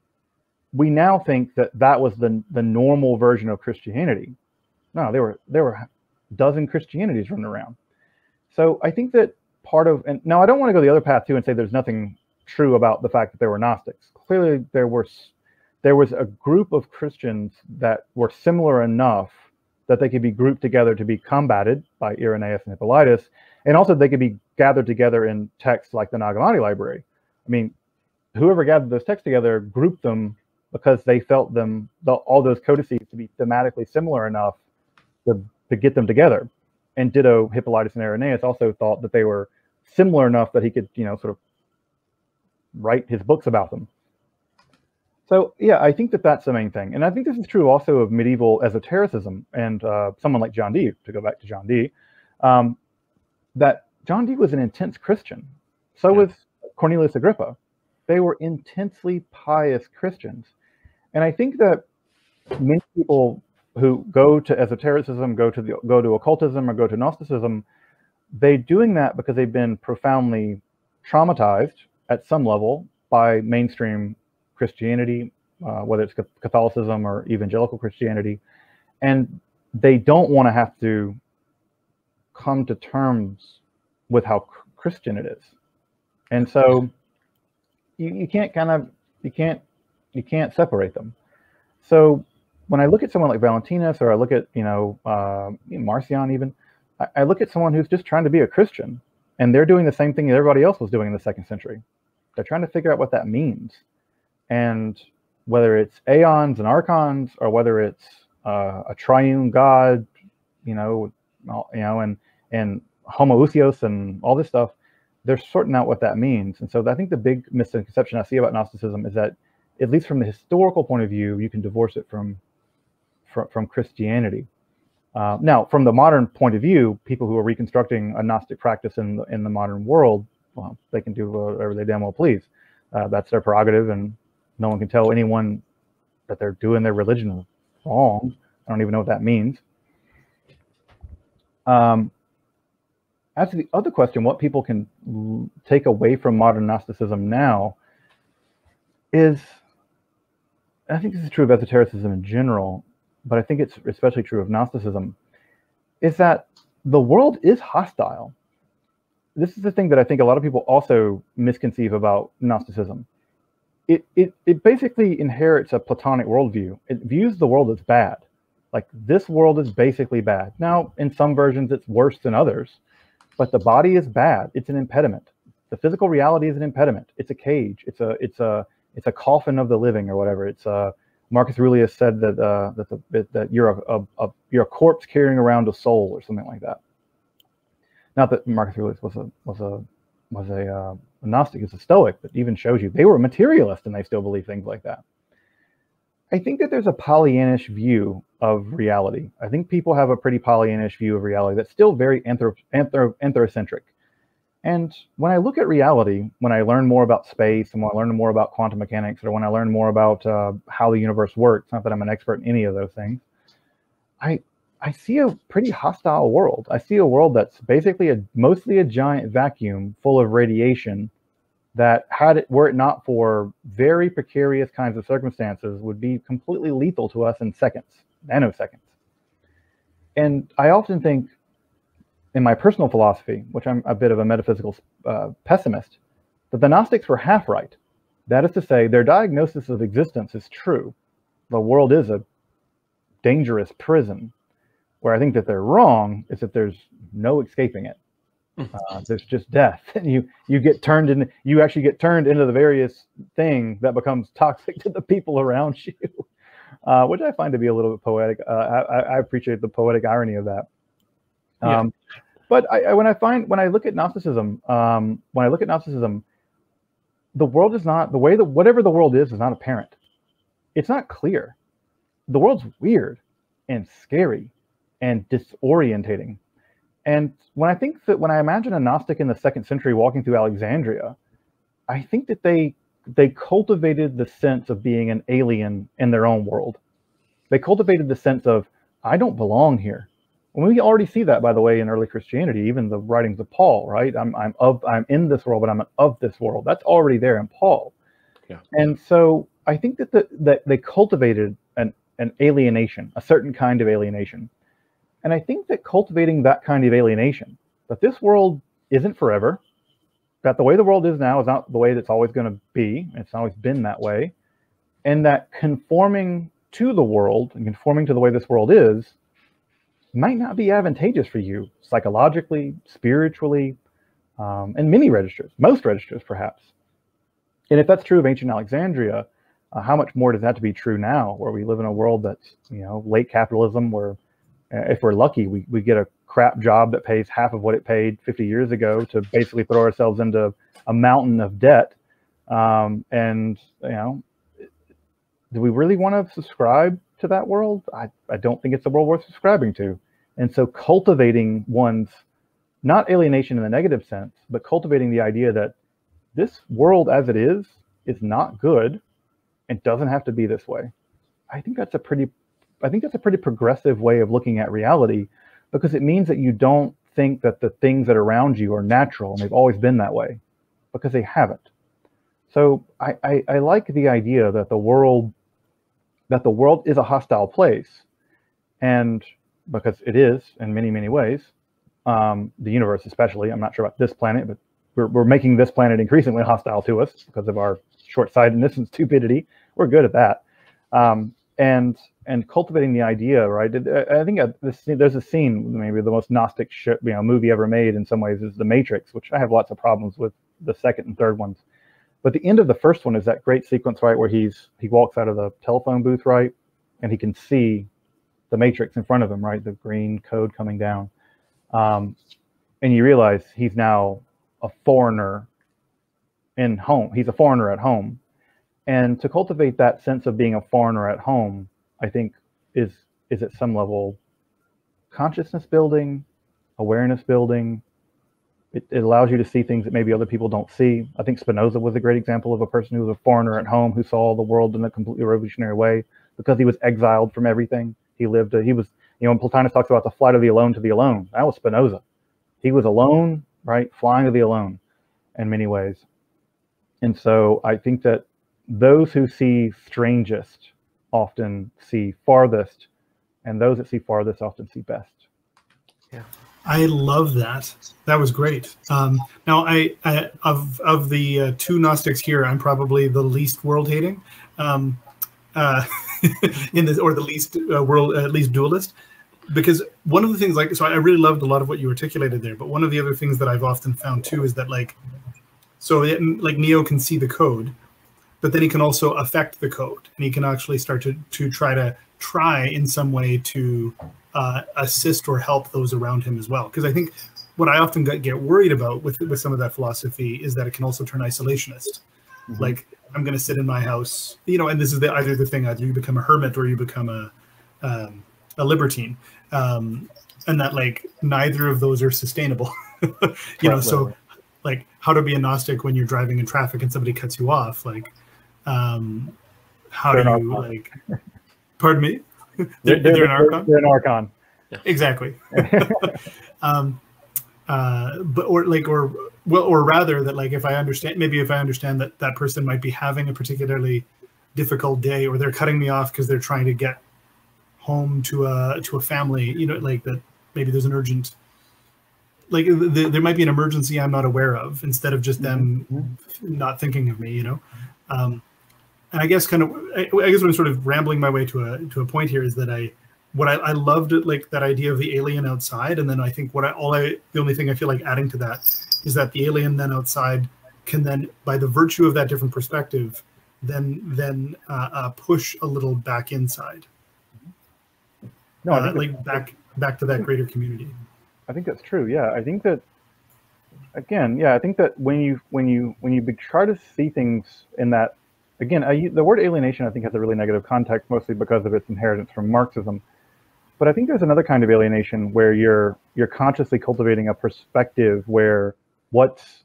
we now think that that was the the normal version of Christianity. No, there were there were a dozen Christianities running around. So I think that part of, and now I don't want to go the other path too and say there's nothing true about the fact that there were Gnostics. Clearly there were there was a group of Christians that were similar enough that they could be grouped together to be combated by Irenaeus and Hippolytus, and also they could be gathered together in texts like the Nag Hammadi library. I mean, whoever gathered those texts together grouped them because they felt them, the, all those codices, to be thematically similar enough to, to get them together. And ditto, Hippolytus and Irenaeus also thought that they were similar enough that he could, you know, sort of write his books about them. So, yeah, I think that that's the main thing. And I think this is true also of medieval esotericism and uh, someone like John Dee, to go back to John Dee, um, that John Dee was an intense Christian. So was Cornelius Agrippa. They were intensely pious Christians. And I think that many people who go to esotericism, go to the, go to occultism, or go to Gnosticism, they're doing that because they've been profoundly traumatized at some level by mainstream Christianity, uh, whether it's Catholicism or evangelical Christianity, and they don't want to have to come to terms with how Christian it is. And so you, you can't kind of, you can't, you can't separate them. So when I look at someone like Valentinus, or I look at, you know, uh, Marcion even, I, I look at someone who's just trying to be a Christian, and they're doing the same thing that everybody else was doing in the second century. They're trying to figure out what that means. And whether it's aeons and archons, or whether it's uh, a triune God, you know, you know, and and homoousios and all this stuff. They're sorting out what that means. And so I think the big misconception I see about Gnosticism is that, at least from the historical point of view, you can divorce it from from, from Christianity. Uh, now, from the modern point of view, people who are reconstructing a Gnostic practice in the, in the modern world, well, they can do whatever they damn well please. Uh, that's their prerogative, and no one can tell anyone that they're doing their religion wrong. I don't even know what that means. Um, As to the other question, what people can take away from modern Gnosticism now is, I think this is true of esotericism in general, but I think it's especially true of Gnosticism, is that the world is hostile. This is the thing that I think a lot of people also misconceive about Gnosticism. It, it, it basically inherits a Platonic worldview. It views the world as bad. Like, this world is basically bad. Now, in some versions, it's worse than others. But the body is bad. It's an impediment. The physical reality is an impediment. It's a cage. It's a it's a it's a coffin of the living, or whatever. It's uh Marcus Aurelius said that uh, that the that you're a, a, a you're a corpse carrying around a soul, or something like that. Not that Marcus Aurelius was a was a was a, uh, a Gnostic, is a Stoic, but even shows you they were a materialist and they still believe things like that. I think that there's a Pollyannish view of reality. I think people have a pretty Pollyannish view of reality that's still very anthrop anthrop anthrocentric. And when I look at reality, when I learn more about space, and when I learn more about quantum mechanics, or when I learn more about uh, how the universe works, not that I'm an expert in any of those things, I I see a pretty hostile world. I see a world that's basically a mostly a giant vacuum full of radiation that, had it were it not for very precarious kinds of circumstances, would be completely lethal to us in seconds, nanoseconds. And I often think, in my personal philosophy, which I'm a bit of a metaphysical uh, pessimist, that the Gnostics were half right. That is to say, their diagnosis of existence is true. The world is a dangerous prison. Where I think that they're wrong is that there's no escaping it. Uh, there's just death, and you you get turned in. You actually get turned into the various thing that becomes toxic to the people around you, uh, which I find to be a little bit poetic. Uh, I, I appreciate the poetic irony of that. Um, yeah. But I, I, when I find when I look at Gnosticism, um, when I look at Gnosticism, the world is not the way that whatever the world is is not apparent. It's not clear. The world's weird and scary and disorientating. And when I think that when I imagine a Gnostic in the second century walking through Alexandria, I think that they they cultivated the sense of being an alien in their own world. They cultivated the sense of, I don't belong here. And we already see that, by the way, in early Christianity, even the writings of Paul, right? I'm I'm of I'm in this world, but I'm of this world. That's already there in Paul. Yeah. And so I think that the, that they cultivated an an alienation, a certain kind of alienation. And I think that cultivating that kind of alienation, that this world isn't forever, that the way the world is now is not the way that's always going to be, it's always been that way, and that conforming to the world and conforming to the way this world is might not be advantageous for you psychologically, spiritually, um, and many registers, most registers perhaps. And if that's true of ancient Alexandria, uh, how much more does that have to be true now, where we live in a world that's, you know, late capitalism, where if we're lucky, we, we get a crap job that pays half of what it paid fifty years ago to basically throw ourselves into a mountain of debt. Um, and, you know, do we really want to subscribe to that world? I, I don't think it's a world worth subscribing to. And so cultivating one's, not alienation in the negative sense, but cultivating the idea that this world as it is, is not good and doesn't have to be this way. I think that's a pretty I think that's a pretty progressive way of looking at reality, because it means that you don't think that the things that are around you are natural and they've always been that way, because they haven't. So I, I, I like the idea that the world that the world is a hostile place, and because it is in many, many ways, um, the universe especially. I'm not sure about this planet, but we're, we're making this planet increasingly hostile to us because of our short-sightedness and stupidity. We're good at that. Um, and and cultivating the idea, right? I think there's a scene, maybe the most Gnostic sh you know, movie ever made in some ways, is The Matrix, which I have lots of problems with the second and third ones. But the end of the first one is that great sequence, right, where he's he walks out of the telephone booth, right, and he can see the Matrix in front of him, right, the green code coming down. Um, and you realize he's now a foreigner in home. He's a foreigner at home. And to cultivate that sense of being a foreigner at home, I think is is at some level consciousness building, awareness building. It, it allows you to see things that maybe other people don't see. I think Spinoza was a great example of a person who was a foreigner at home, who saw the world in a completely revolutionary way because he was exiled from everything. He lived, a, he was, you know, when Plotinus talks about the flight of the alone to the alone, that was Spinoza. He was alone, right? Flying to the alone in many ways. And so I think that those who see strangest often see farthest, and those that see farthest often see best. Yeah. I love that. That was great. Um, now, I, I of of the uh, two Gnostics here, I'm probably the least world hating, um, uh, in this, or the least uh, world, at least dualist, because one of the things, like, so I really loved a lot of what you articulated there. But one of the other things that I've often found too is that, like, so it, like Neo can see the code, but then he can also affect the code, and he can actually start to to try to try in some way to uh, assist or help those around him as well. Because I think what I often get, get worried about with with some of that philosophy is that it can also turn isolationist. Mm-hmm. Like, I'm going to sit in my house, you know, and this is the, either the thing, either you become a hermit or you become a um, a libertine, um, and that, like, neither of those are sustainable. you know, so like, how to be a Gnostic when you're driving in traffic and somebody cuts you off, like, um, how they're do you, like, pardon me? they're, they're, they're an Archon? They're an Archon. Exactly. um, uh, but, or like, or, well, or rather that, like, if I understand, maybe if I understand that that person might be having a particularly difficult day, or they're cutting me off because they're trying to get home to a, to a family, you know, like that, maybe there's an urgent, like the, there might be an emergency I'm not aware of, instead of just them mm-hmm. not thinking of me, you know? Um, and I guess kind of, I, I guess what I'm sort of rambling my way to a to a point here is that I, what I, I loved it, like that idea of the alien outside, and then I think what I all I the only thing I feel like adding to that is that the alien then outside can then, by the virtue of that different perspective, then then uh, uh, push a little back inside. No, uh, like back back to that greater community. I think that's true. Yeah, I think that. Again, yeah, I think that when you when you when you try to see things in that, again, I, the word alienation I think has a really negative context, mostly because of its inheritance from Marxism. But I think there's another kind of alienation where you're you're consciously cultivating a perspective where what's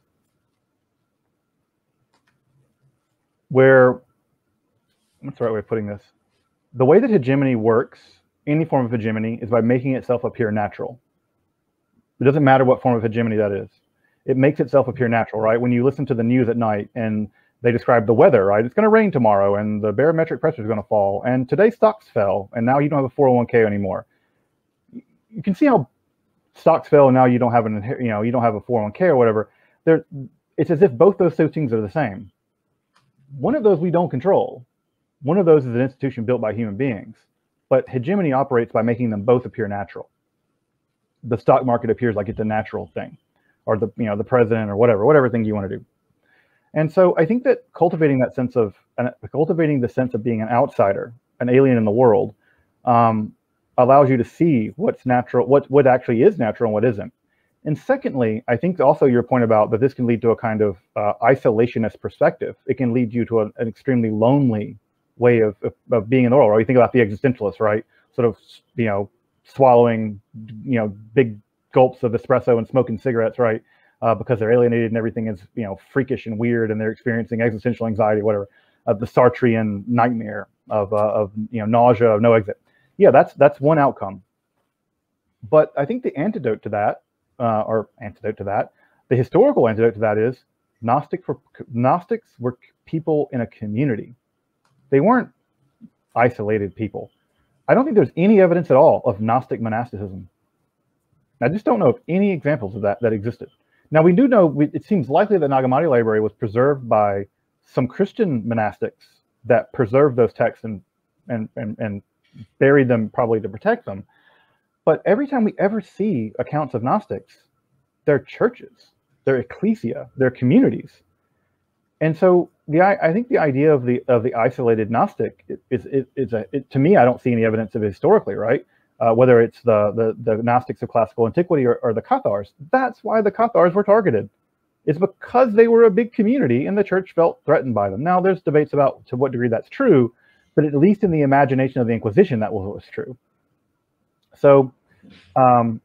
where what's the right way of putting this? The way that hegemony works, any form of hegemony, is by making itself appear natural. It doesn't matter what form of hegemony that is. It makes itself appear natural, right? When you listen to the news at night and they describe the weather, right? It's going to rain tomorrow and the barometric pressure is going to fall and today stocks fell and now you don't have a four oh one K anymore. You can see how stocks fell and now you don't have an, you know, you don't have a four oh one K or whatever. There, it's as if both those two things are the same. One of those we don't control. One of those is an institution built by human beings, but hegemony operates by making them both appear natural. The stock market appears like it's a natural thing, or the, you know, the president or whatever, whatever thing you want to do. And so I think that cultivating that sense of, uh, cultivating the sense of being an outsider, an alien in the world, um, allows you to see what's natural, what, what actually is natural and what isn't. And secondly, I think also your point about that this can lead to a kind of uh, isolationist perspective. It can lead you to a, an extremely lonely way of, of, of being in the world. Or you think about the existentialists, right? Sort of, you know, swallowing, you know, big gulps of espresso and smoking cigarettes, right? Uh, because they're alienated and everything is, you know, freakish and weird, and they're experiencing existential anxiety, whatever. Of the Sartrean nightmare of, uh, of you know, nausea of no exit. Yeah, that's that's one outcome. But I think the antidote to that, uh, or antidote to that, the historical antidote to that is Gnostic for, Gnostics were people in a community. They weren't isolated people. I don't think there's any evidence at all of Gnostic monasticism. I just don't know of any examples of that that existed. Now, we do know, we, it seems likely that Nag Hammadi Library was preserved by some Christian monastics that preserved those texts and, and, and, and buried them probably to protect them. But every time we ever see accounts of Gnostics, they're churches, they're ecclesia, they're communities. And so the I, I think the idea of the of the isolated Gnostic is is, is a it, to me, I don't see any evidence of it historically, right? uh, whether it's the, the, the Gnostics of classical antiquity or, or the Cathars. That's why the Cathars were targeted. It's because they were a big community and the church felt threatened by them. Now, there's debates about to what degree that's true, but at least in the imagination of the Inquisition, that was, was true. So um,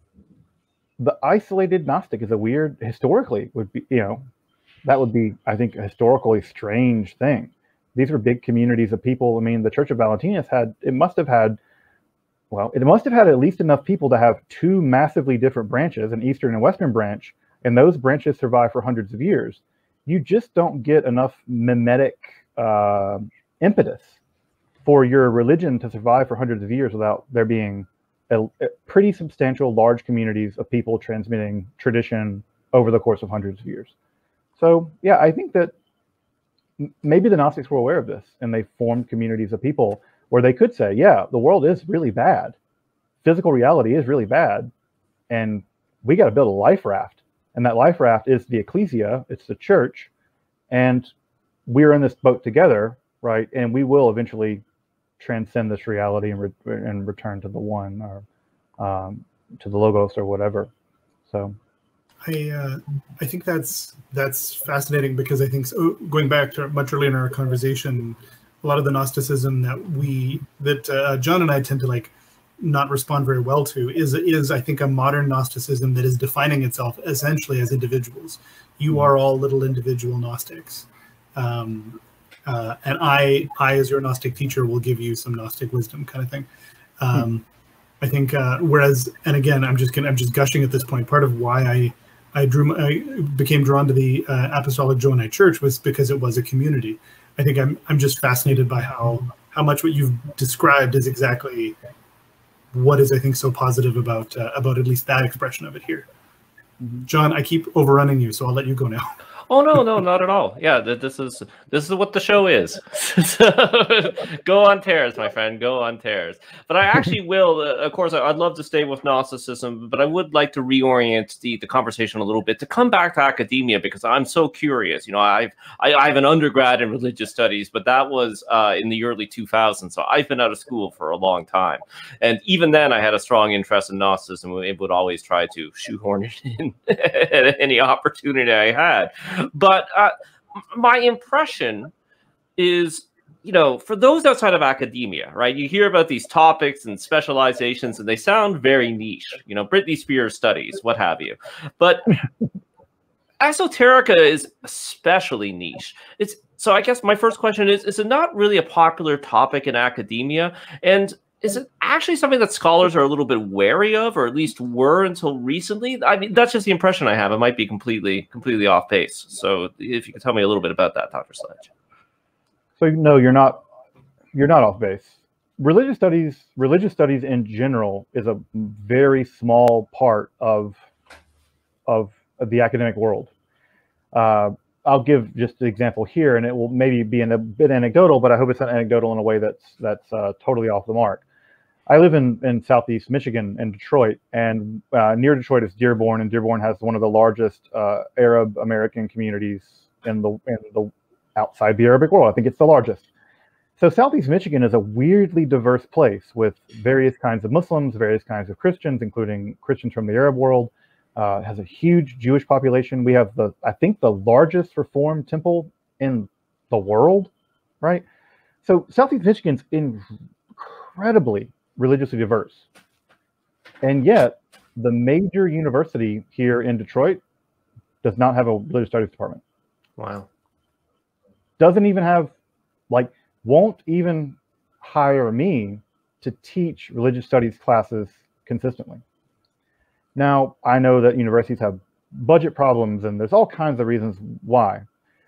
the isolated Gnostic is a weird, historically, would be, you know, that would be, I think, a historically strange thing. These were big communities of people. I mean, the Church of Valentinus had, it must have had, well, it must have had at least enough people to have two massively different branches, an Eastern and Western branch, and those branches survive for hundreds of years. You just don't get enough mimetic uh, impetus for your religion to survive for hundreds of years without there being a, a pretty substantial large communities of people transmitting tradition over the course of hundreds of years. So yeah, I think that maybe the Gnostics were aware of this and they formed communities of people where they could say, yeah, the world is really bad. Physical reality is really bad. And we got to build a life raft. And that life raft is the ecclesia, it's the church, and we're in this boat together, right? And we will eventually transcend this reality and, re and return to the one, or um, to the logos, or whatever. So, I uh, I think that's that's fascinating, because I think, so, going back to much earlier in our conversation, a lot of the Gnosticism that we that uh, John and I tend to like not respond very well to is is I think a modern Gnosticism that is defining itself essentially as individuals. You are all little individual Gnostics, um, uh, and I I as your Gnostic teacher will give you some Gnostic wisdom, kind of thing. Um, hmm. I think uh, whereas, and again, I'm just gonna I'm just gushing at this point. Part of why I I drew I became drawn to the uh, Apostolic Johannite Church was because it was a community. I think I'm I'm just fascinated by how how much what you've described is exactly what is, I think, so positive about uh, about at least that expression of it here. Mm-hmm. John, I keep overrunning you, so I'll let you go now. Oh no, no, not at all. Yeah, th this is this is what the show is. Go on tears, my friend. Go on tears. But I actually will. Uh, of course, I'd love to stay with Gnosticism, but I would like to reorient the the conversation a little bit to come back to academia, because I'm so curious. You know, I've I, I have an undergrad in religious studies, but that was uh, in the early two thousands. So I've been out of school for a long time, and even then, I had a strong interest in Gnosticism. It would always try to shoehorn it in at any opportunity I had. But uh, my impression is, you know, for those outside of academia, right, you hear about these topics and specializations and they sound very niche, you know, Britney Spears studies, what have you. But esoterica is especially niche. It's so I guess my first question is, is it not really a popular topic in academia? And is it actually something that scholars are a little bit wary of, or at least were until recently? I mean, that's just the impression I have. It might be completely, completely off base. So, if you could tell me a little bit about that, Doctor Sledge. So, no, you're not. You're not off base. Religious studies, religious studies in general, is a very small part of of, of the academic world. Uh, I'll give just an example here, and it will maybe be in a bit anecdotal, but I hope it's not anecdotal in a way that's that's uh, totally off the mark. I live in, in Southeast Michigan, in Detroit, and uh, near Detroit is Dearborn, and Dearborn has one of the largest uh, Arab American communities in the in the outside the Arabic world. I think it's the largest. So Southeast Michigan is a weirdly diverse place with various kinds of Muslims, various kinds of Christians, including Christians from the Arab world. Uh, has a huge Jewish population. We have the, I think, the largest Reformed temple in the world, right? So Southeast Michigan's incredibly religiously diverse. And yet, the major university here in Detroit does not have a religious studies department. Wow. Doesn't even have, like, won't even hire me to teach religious studies classes consistently. Now, I know that universities have budget problems and there's all kinds of reasons why.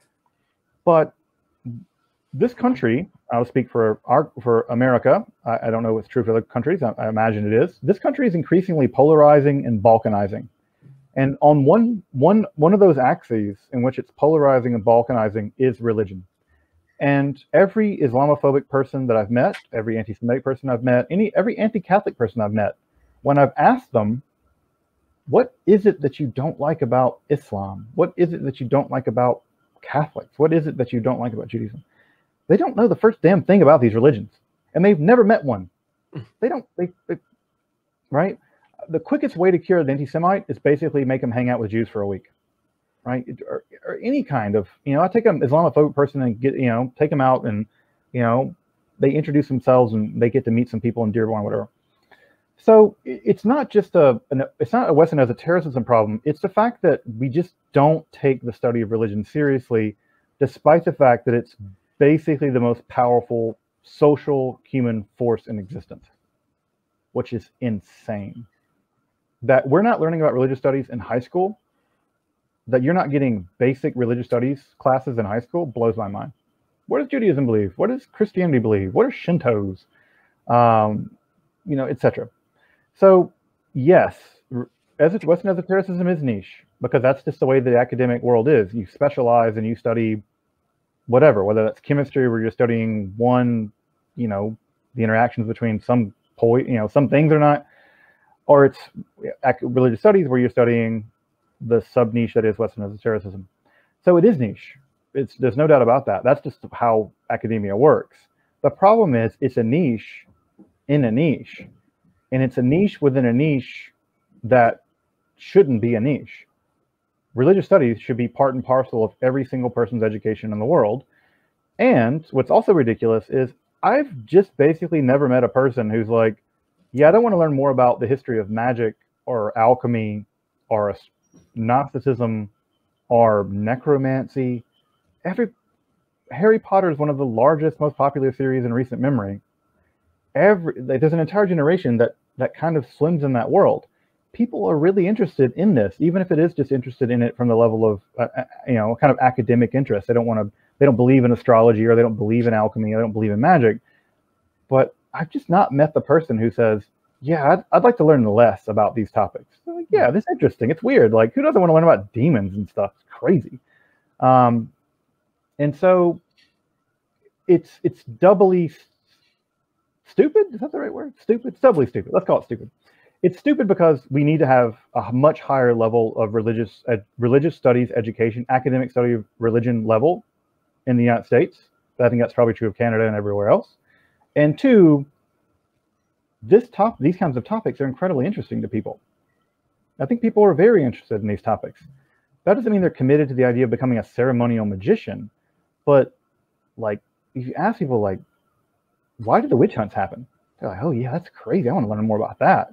But this country, I'll speak for our for America. I, I don't know what's true for other countries. I, I imagine it is. This country is increasingly polarizing and balkanizing. And on one one one of those axes in which it's polarizing and balkanizing is religion. And every Islamophobic person that I've met, every anti-Semitic person I've met, any every anti-Catholic person I've met, when I've asked them, what is it that you don't like about Islam? What is it that you don't like about Catholics? What is it that you don't like about Judaism? They don't know the first damn thing about these religions, and they've never met one. They don't. They, they right? The quickest way to cure the anti-Semite is basically make them hang out with Jews for a week, right? Or, or any kind of, you know, I take an Islamophobic person and get, you know, take them out and, you know, they introduce themselves and they get to meet some people in Dearborn, whatever. So it's not just a, an, it's not a Western esotericism problem. It's the fact that we just don't take the study of religion seriously, despite the fact that it's basically the most powerful social human force in existence, which is insane. That we're not learning about religious studies in high school, that you're not getting basic religious studies classes in high school blows my mind. What does Judaism believe? What does Christianity believe? What are Shintos? Um, you know, et cetera. So yes, as Western esotericism is niche because that's just the way the academic world is. You specialize and you study whatever, whether that's chemistry where you're studying one, you know, the interactions between some po you know, some things or not, or it's religious studies where you're studying the sub niche that is Western esotericism. So it is niche. It's, there's no doubt about that. That's just how academia works. The problem is it's a niche in a niche, and it's a niche within a niche that shouldn't be a niche. Religious studies should be part and parcel of every single person's education in the world. And what's also ridiculous is I've just basically never met a person who's like, yeah, I don't want to learn more about the history of magic or alchemy or Gnosticism or necromancy. Every Harry Potter is one of the largest, most popular series in recent memory. Every there's an entire generation that that kind of swims in that world. People are really interested in this, even if it is just interested in it from the level of uh, you know, kind of academic interest. They don't want to, they don't believe in astrology or they don't believe in alchemy or they don't believe in magic. But I've just not met the person who says, yeah, I'd, I'd like to learn less about these topics. So like, yeah, this is interesting. It's weird. Like, who doesn't want to learn about demons and stuff? It's crazy. Um, and so it's it's doubly stupid. Is that the right word? Stupid? It's doubly stupid. Let's call it stupid. It's stupid because we need to have a much higher level of religious uh, religious studies education, academic study of religion level in the United States. I think that's probably true of Canada and everywhere else. And two, this top, these kinds of topics are incredibly interesting to people. I think people are very interested in these topics. That doesn't mean they're committed to the idea of becoming a ceremonial magician, but like, if you ask people like, why did the witch hunts happen? They're like, oh yeah, that's crazy. I want to learn more about that.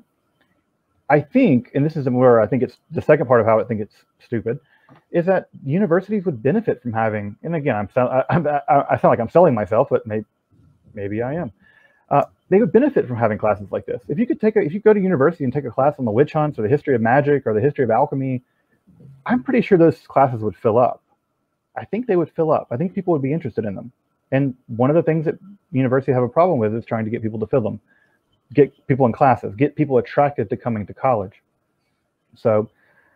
I think, and this is where I think it's the second part of how I think it's stupid, is that universities would benefit from having, and again, I'm, I, I, I sound like I'm selling myself, but maybe, maybe I am. Uh, they would benefit from having classes like this. If you could take a, if you go to university and take a class on the witch hunts or the history of magic or the history of alchemy, I'm pretty sure those classes would fill up. I think they would fill up. I think people would be interested in them. And one of the things that universities have a problem with is trying to get people to fill them, get people in classes, get people attracted to coming to college. So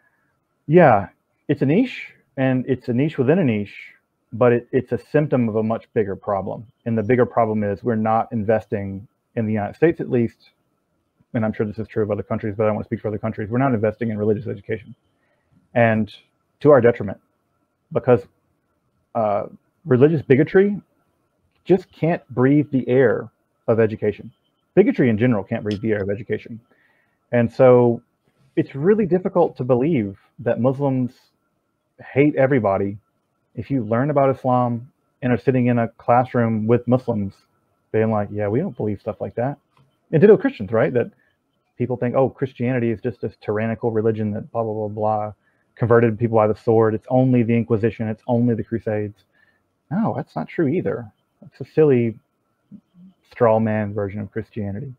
yeah, it's a niche, and it's a niche within a niche, but it, it's a symptom of a much bigger problem. And the bigger problem is we're not investing, in the United States at least, and I'm sure this is true of other countries, but I don't want to speak for other countries, we're not investing in religious education. And to our detriment, because uh, religious bigotry just can't breathe the air of education. Bigotry in general can't breathe the air of education. And so it's really difficult to believe that Muslims hate everybody if you learn about Islam and are sitting in a classroom with Muslims being like, yeah, we don't believe stuff like that. And ditto Christians, right? That people think, oh, Christianity is just this tyrannical religion that blah, blah, blah, blah, converted people by the sword. It's only the Inquisition. It's only the Crusades. No, that's not true either. It's a silly straw man version of Christianity.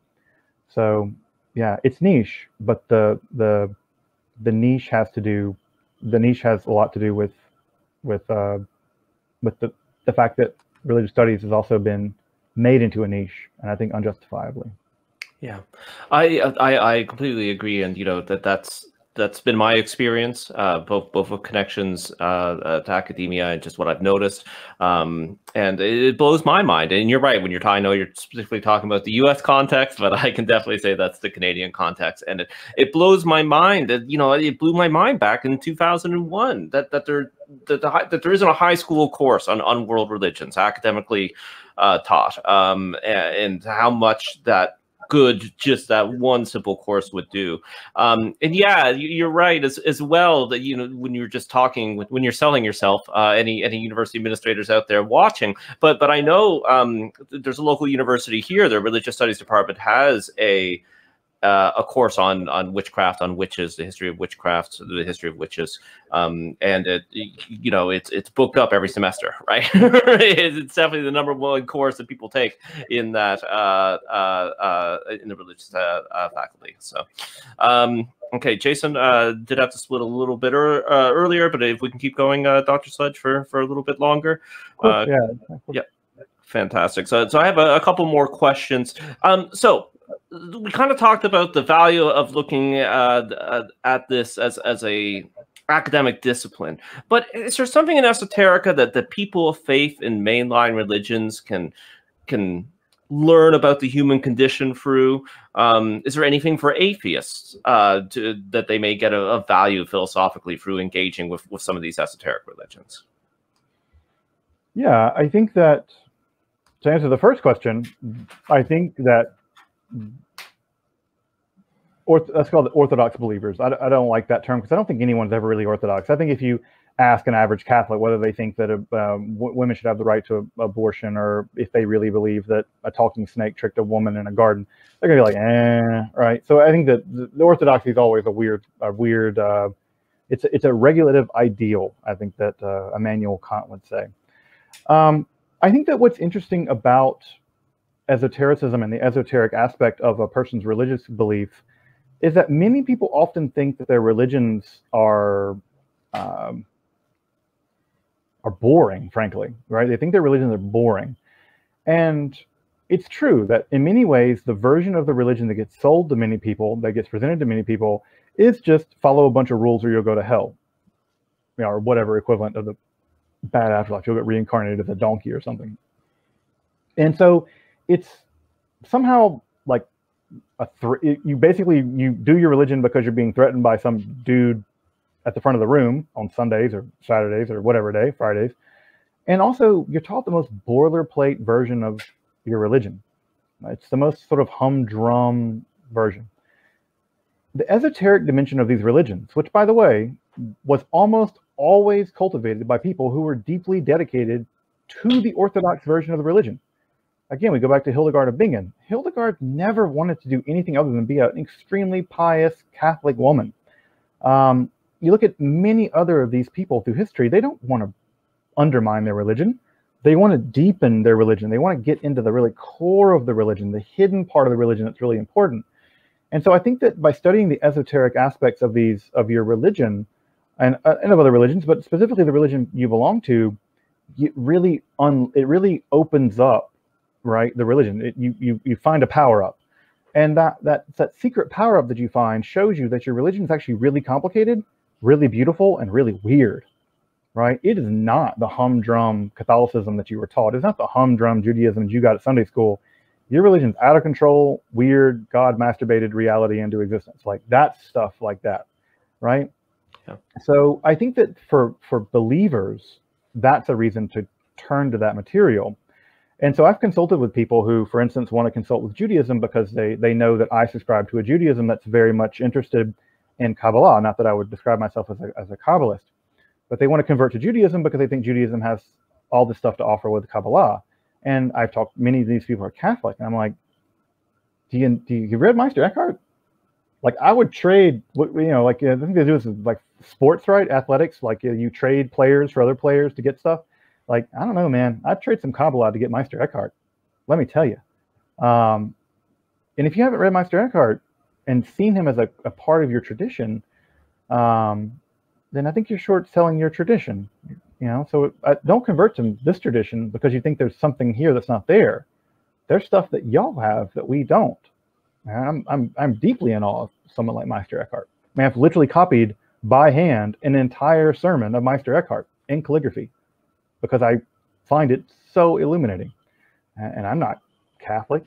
So yeah, it's niche, but the the the niche has to do the niche has a lot to do with with uh, with the the fact that religious studies has also been made into a niche, and I think unjustifiably. Yeah, I I, I completely agree, and you know that that's that's been my experience, uh, both both with connections uh, uh, to academia and just what I've noticed, um, and it, it blows my mind. And you're right when you're talking. I know you're specifically talking about the U S context, but I can definitely say that's the Canadian context, and it it blows my mind. That you know it blew my mind back in two thousand one that that there that, the, that there isn't a high school course on on world religions academically uh, taught, um, and, and how much that good just that one simple course would do. Um, and yeah, you're right as, as well that, you know, when you're just talking, when you're selling yourself, uh, any any university administrators out there watching, but but I know um, there's a local university here, the religious studies department has a Uh, a course on on witchcraft, on witches, the history of witchcraft, the history of witches, um, and it, you know, it's it's booked up every semester, right? It's definitely the number one course that people take in that uh, uh, uh, in the religious uh, uh, faculty. So, um, okay, Jason uh, did have to split a little bit er, uh, earlier, but if we can keep going, uh, Doctor Sledge, for for a little bit longer, course, uh, yeah, yeah, fantastic. So so I have a, a couple more questions. Um, so. We kind of talked about the value of looking uh, at this as, as a academic discipline, but is there something in esoterica that the people of faith in mainline religions can can learn about the human condition through? Um, is there anything for atheists uh, to, that they may get a, a value philosophically through engaging with, with some of these esoteric religions? Yeah, I think that to answer the first question, I think that Orth let's call it orthodox believers. I, I don't like that term because I don't think anyone's ever really orthodox. I think if you ask an average Catholic whether they think that um, women should have the right to abortion, or if they really believe that a talking snake tricked a woman in a garden, they're gonna be like, eh, right? So I think that the, the orthodoxy is always a weird, a weird. Uh, it's it's a regulative ideal. I think that uh, Immanuel Kant would say. Um, I think that what's interesting about esotericism and the esoteric aspect of a person's religious belief is that many people often think that their religions are um, are boring, frankly, right? They think their religions are boring. And it's true that in many ways, the version of the religion that gets sold to many people, that gets presented to many people, is just follow a bunch of rules or you'll go to hell, you know, or whatever equivalent of the bad afterlife. You'll get reincarnated as a donkey or something. And so it's somehow like a th you basically you do your religion because you're being threatened by some dude at the front of the room on Sundays or Saturdays or whatever day, Fridays. And also you're taught the most boilerplate version of your religion. It's the most sort of humdrum version. The esoteric dimension of these religions, which by the way, was almost always cultivated by people who were deeply dedicated to the orthodox version of the religion. Again, we go back to Hildegard of Bingen. Hildegard never wanted to do anything other than be an extremely pious Catholic woman. Um, you look at many other of these people through history, they don't want to undermine their religion. They want to deepen their religion. They want to get into the really core of the religion, the hidden part of the religion that's really important. And so I think that by studying the esoteric aspects of these, of your religion, and, uh, and of other religions, but specifically the religion you belong to, you really un, it really opens up, right, the religion. It, you, you, you find a power-up. And that, that, that secret power-up that you find shows you that your religion is actually really complicated, really beautiful, and really weird, right? It is not the humdrum Catholicism that you were taught. It's not the humdrum Judaism you got at Sunday school. Your religion's out of control, weird, God masturbated reality into existence. Like that stuff like that, right? Yeah. So I think that for, for believers, that's a reason to turn to that material. And so I've consulted with people who, for instance, want to consult with Judaism because they, they know that I subscribe to a Judaism that's very much interested in Kabbalah. Not that I would describe myself as a, as a Kabbalist, but they want to convert to Judaism because they think Judaism has all this stuff to offer with Kabbalah. And I've talked, many of these people are Catholic, and I'm like, do you, do you, you read Meister Eckhart? Like I would trade, what you know, like uh, the thing they do is like sports, right? Athletics, like uh, you trade players for other players to get stuff. Like, I don't know, man, I'd trade some Kabbalah to get Meister Eckhart. Let me tell you. Um, and if you haven't read Meister Eckhart and seen him as a, a part of your tradition, um, then I think you're short selling your tradition. You know, so uh, don't convert to this tradition because you think there's something here that's not there. There's stuff that y'all have that we don't. And I'm I'm I'm deeply in awe of someone like Meister Eckhart. I mean, I've literally copied by hand an entire sermon of Meister Eckhart in calligraphy because I find it so illuminating. And I'm not Catholic.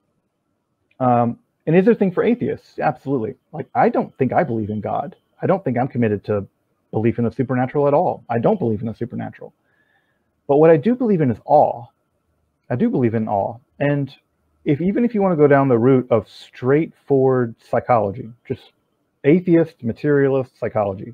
Um, and is there a thing for atheists? Absolutely. Like, I don't think I believe in God. I don't think I'm committed to belief in the supernatural at all. I don't believe in the supernatural. But what I do believe in is awe. I do believe in awe. And if even if you want to go down the route of straightforward psychology, just atheist, materialist psychology,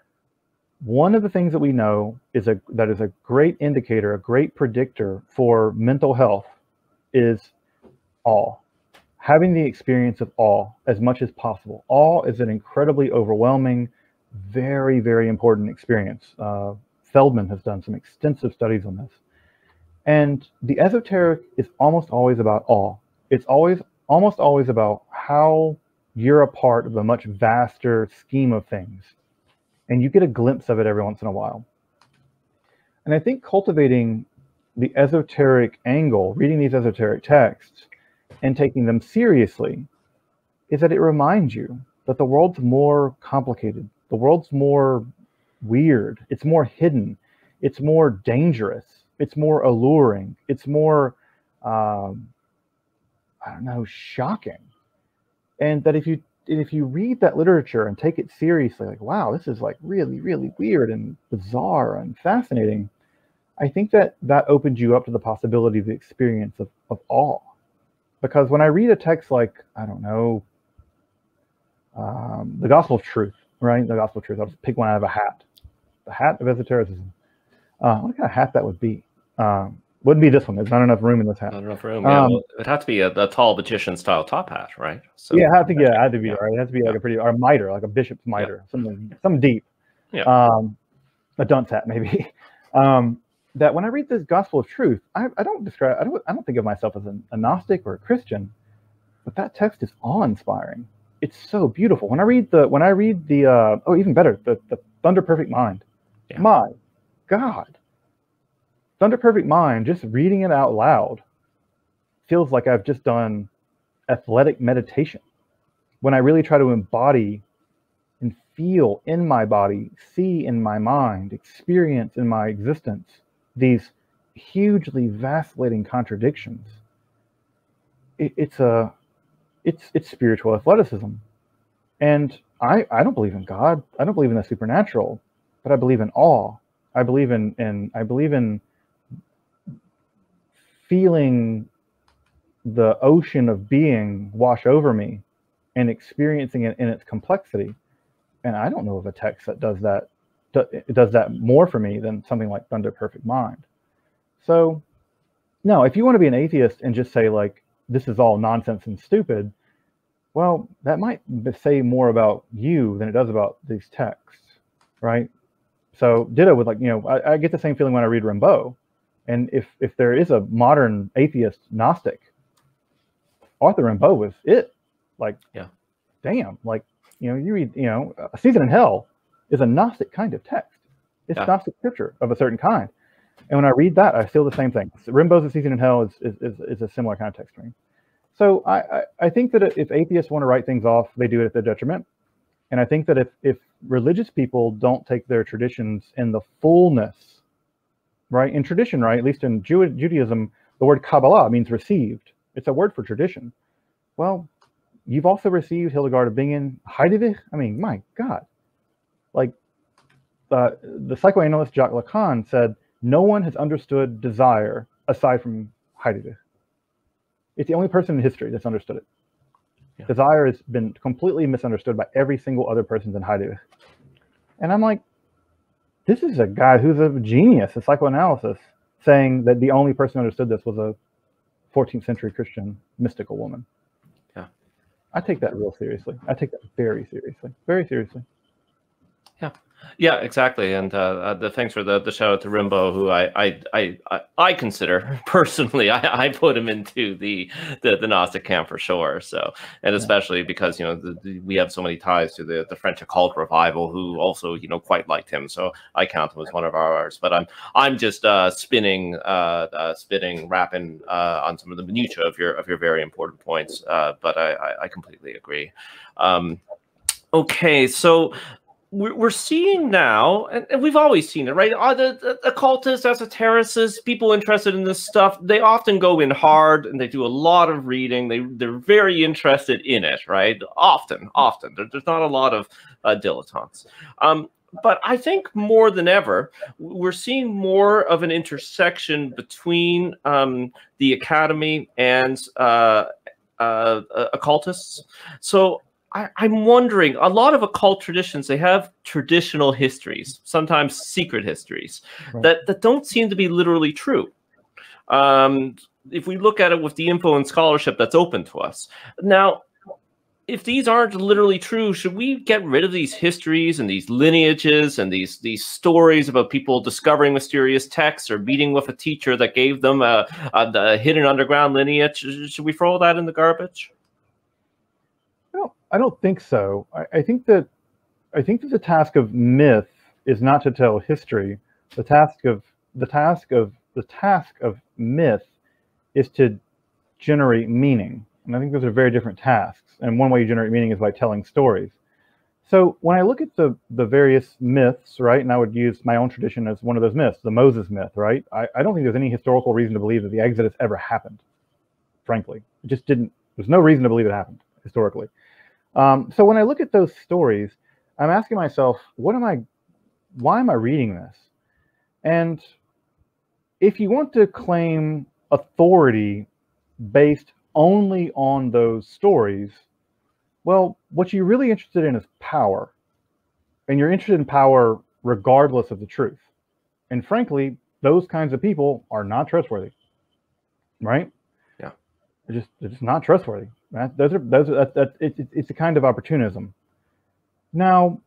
one of the things that we know is a that is a great indicator, a great predictor for mental health is awe. Having the experience of awe as much as possible. Awe is an incredibly overwhelming, very, very important experience. Uh, Feldman has done some extensive studies on this. And the esoteric is almost always about awe. It's always, almost always about how you're a part of a much vaster scheme of things. And you get a glimpse of it every once in a while. And I think cultivating the esoteric angle, reading these esoteric texts and taking them seriously, is that it reminds you that the world's more complicated. The world's more weird. It's more hidden. It's more dangerous. It's more alluring. It's more, um, I don't know, shocking. And that if you if you read that literature and take it seriously, like, wow, this is like really, really weird and bizarre and fascinating, I think that that opens you up to the possibility of the experience of, of awe. Because when I read a text like, I don't know, um, the Gospel of Truth, right? The Gospel of Truth, I'll just pick one out of a hat. The hat of esotericism. Uh, what kind of hat that would be? Um, wouldn't be this one. There's not enough room in this hat. Not enough room. Yeah, Um, well, it'd have to be a, a tall magician style top hat, right? So yeah, it had to, yeah, it had to be, yeah. right? It has to be like Yeah. a pretty, or a mitre, like a bishop's mitre, something, something deep. Yeah. Um, a dunce hat, maybe. um, that when I read this Gospel of Truth, I, I don't describe, I don't, I don't think of myself as an, a Gnostic or a Christian, but that text is awe-inspiring. It's so beautiful. When I read the, when I read the, uh, oh, even better, the, the Thunder Perfect Mind. Yeah. My God. Thunder Perfect Mind, just reading it out loud feels like I've just done athletic meditation. When I really try to embody and feel in my body, see in my mind, experience in my existence these hugely vacillating contradictions. It, it's a, it's it's spiritual athleticism, and I I don't believe in God. I don't believe in the supernatural, but I believe in awe. I believe in in I believe in feeling the ocean of being wash over me and experiencing it in its complexity. And I don't know of a text that does that it does that more for me than something like Thunder Perfect Mind. So no, if you want to be an atheist and just say like this is all nonsense and stupid, well, that might say more about you than it does about these texts, right? So ditto with like, you know, I, I get the same feeling when I read Rimbaud. And if, if there is a modern atheist Gnostic, Arthur Rimbaud was it. Like, yeah, damn, like, you know, you read, you know, A Season in Hell is a Gnostic kind of text. It's yeah. Gnostic scripture of a certain kind. And when I read that, I feel the same thing. So Rimbaud's A Season in Hell is, is, is, is a similar kind of text to me. So I, I, I think that if atheists want to write things off, they do it at their detriment. And I think that if, if religious people don't take their traditions in the fullness, right? In tradition, right? At least in Jew Judaism, the word Kabbalah means received. It's a word for tradition. Well, you've also received Hildegard of Bingen, Heidegger. I mean, my God. Like, uh, the psychoanalyst Jacques Lacan said, no one has understood desire aside from Heidegger. It's the only person in history that's understood it. Yeah. Desire has been completely misunderstood by every single other person than Heidegger. And I'm like, this is a guy who's a genius in psychoanalysis, saying that the only person who understood this was a fourteenth century Christian mystical woman. Yeah, I take that real seriously. I take that very seriously, very seriously. Yeah, yeah, exactly. And uh, uh, the thanks for the the shout out to Rimbaud, who I I I I, I consider personally, I, I put him into the, the the Gnostic camp for sure. So, and especially because you know the, the, we have so many ties to the the French occult revival, who also you know quite liked him. So I count him as one of ours. But I'm I'm just uh, spinning, uh, uh, spinning, rapping uh, on some of the minutiae of your of your very important points. Uh, but I, I I completely agree. Um, okay, so. We're seeing now, and we've always seen it, right? The, the occultists, esotericists, people interested in this stuff, they often go in hard and they do a lot of reading. They, they're very interested in it, right? Often, often. There, there's not a lot of uh, dilettantes. Um, but I think more than ever, we're seeing more of an intersection between um, the academy and uh, uh, occultists. So I, I'm wondering, a lot of occult traditions, they have traditional histories, sometimes secret histories, right, that, that don't seem to be literally true. Um, if we look at it with the info and scholarship that's open to us. Now, if these aren't literally true, should we get rid of these histories and these lineages and these these stories about people discovering mysterious texts or meeting with a teacher that gave them a, a, a hidden underground lineage? Should we throw that in the garbage? No, I don't think so. I, I think that I think that the task of myth is not to tell history. The task of the task of the task of myth is to generate meaning. And I think those are very different tasks. And one way you generate meaning is by telling stories. So when I look at the, the various myths, right, and I would use my own tradition as one of those myths, the Moses myth, right? I, I don't think there's any historical reason to believe that the Exodus ever happened, frankly. It just didn't, there's no reason to believe it happened historically. Um, so when I look at those stories, I'm asking myself, what am I, why am I reading this? And if you want to claim authority based only on those stories, well, what you're really interested in is power. And you're interested in power regardless of the truth. And frankly, those kinds of people are not trustworthy, right? Yeah. They're just, they're just not trustworthy. That, those are, those are, that, that, it, it, it's a kind of opportunism. Now,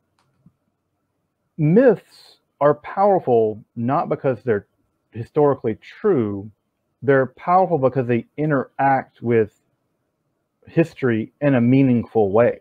myths are powerful not because they're historically true. They're powerful because they interact with history in a meaningful way.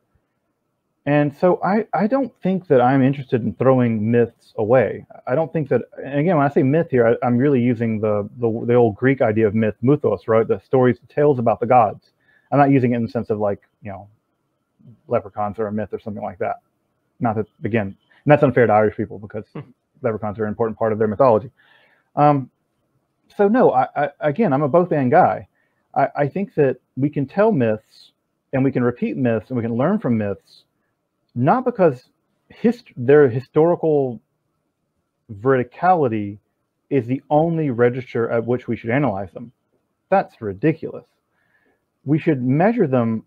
And so I, I don't think that I'm interested in throwing myths away. I don't think that, and again, when I say myth here, I, I'm really using the, the the old Greek idea of myth, mythos, right? The stories, the tales about the gods. I'm not using it in the sense of like, you know, leprechauns are a myth or something like that. Not that, again, and that's unfair to Irish people because leprechauns are an important part of their mythology. Um, So no, I, I, again, I'm a both and guy. I, I think that we can tell myths and we can repeat myths and we can learn from myths, not because hist their historical veridicality is the only register at which we should analyze them. That's ridiculous. We should measure them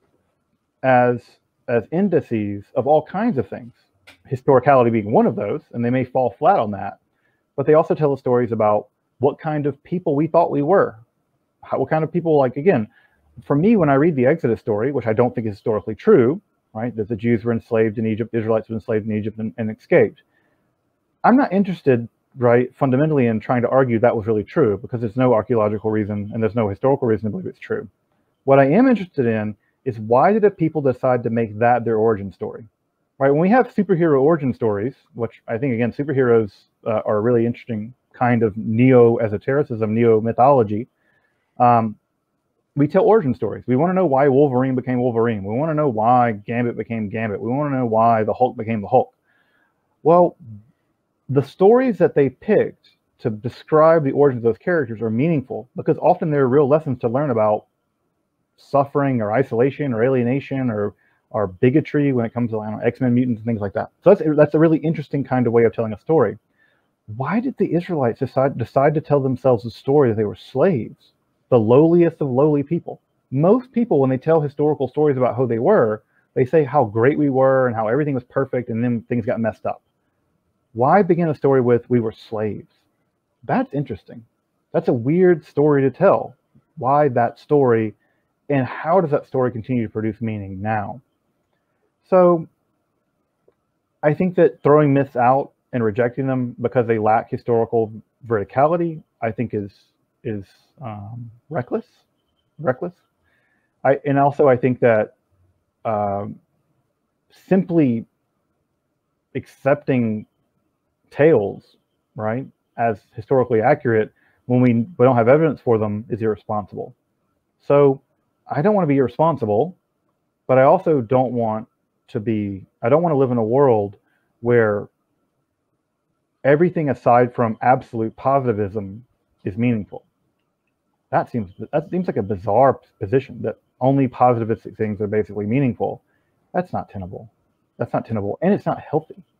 as, as indices of all kinds of things, historicality being one of those, and they may fall flat on that, but they also tell us stories about what kind of people we thought we were. How, what kind of people, like, again, for me, when I read the Exodus story, which I don't think is historically true, right, that the Jews were enslaved in Egypt, the Israelites were enslaved in Egypt and, and escaped. I'm not interested, right, fundamentally in trying to argue that was really true because there's no archaeological reason and there's no historical reason to believe it's true. What I am interested in is why did the people decide to make that their origin story? Right, when we have superhero origin stories, which I think, again, superheroes uh, are a really interesting kind of neo-esotericism, neo-mythology, um, we tell origin stories. We want to know why Wolverine became Wolverine. We want to know why Gambit became Gambit. We want to know why the Hulk became the Hulk. Well, the stories that they picked to describe the origins of those characters are meaningful because often there are real lessons to learn about suffering or isolation or alienation or, or bigotry when it comes to X-Men mutants and things like that. So that's, that's a really interesting kind of way of telling a story. Why did the Israelites decide, decide to tell themselves a story that they were slaves? The lowliest of lowly people. Most people, when they tell historical stories about who they were, they say how great we were and how everything was perfect and then things got messed up. Why begin a story with, we were slaves? That's interesting. That's a weird story to tell. Why that story, and how does that story continue to produce meaning now? So I think that throwing myths out and rejecting them because they lack historical veridicality, I think is is um, reckless, reckless. I and also I think that um, simply accepting tales, right, as historically accurate when we, we don't have evidence for them is irresponsible. So I don't want to be irresponsible, but I also don't want to be. I don't want to live in a world where everything aside from absolute positivism is meaningful. That seems that seems like a bizarre position, that only positivistic things are basically meaningful. That's not tenable. That's not tenable, and it's not healthy.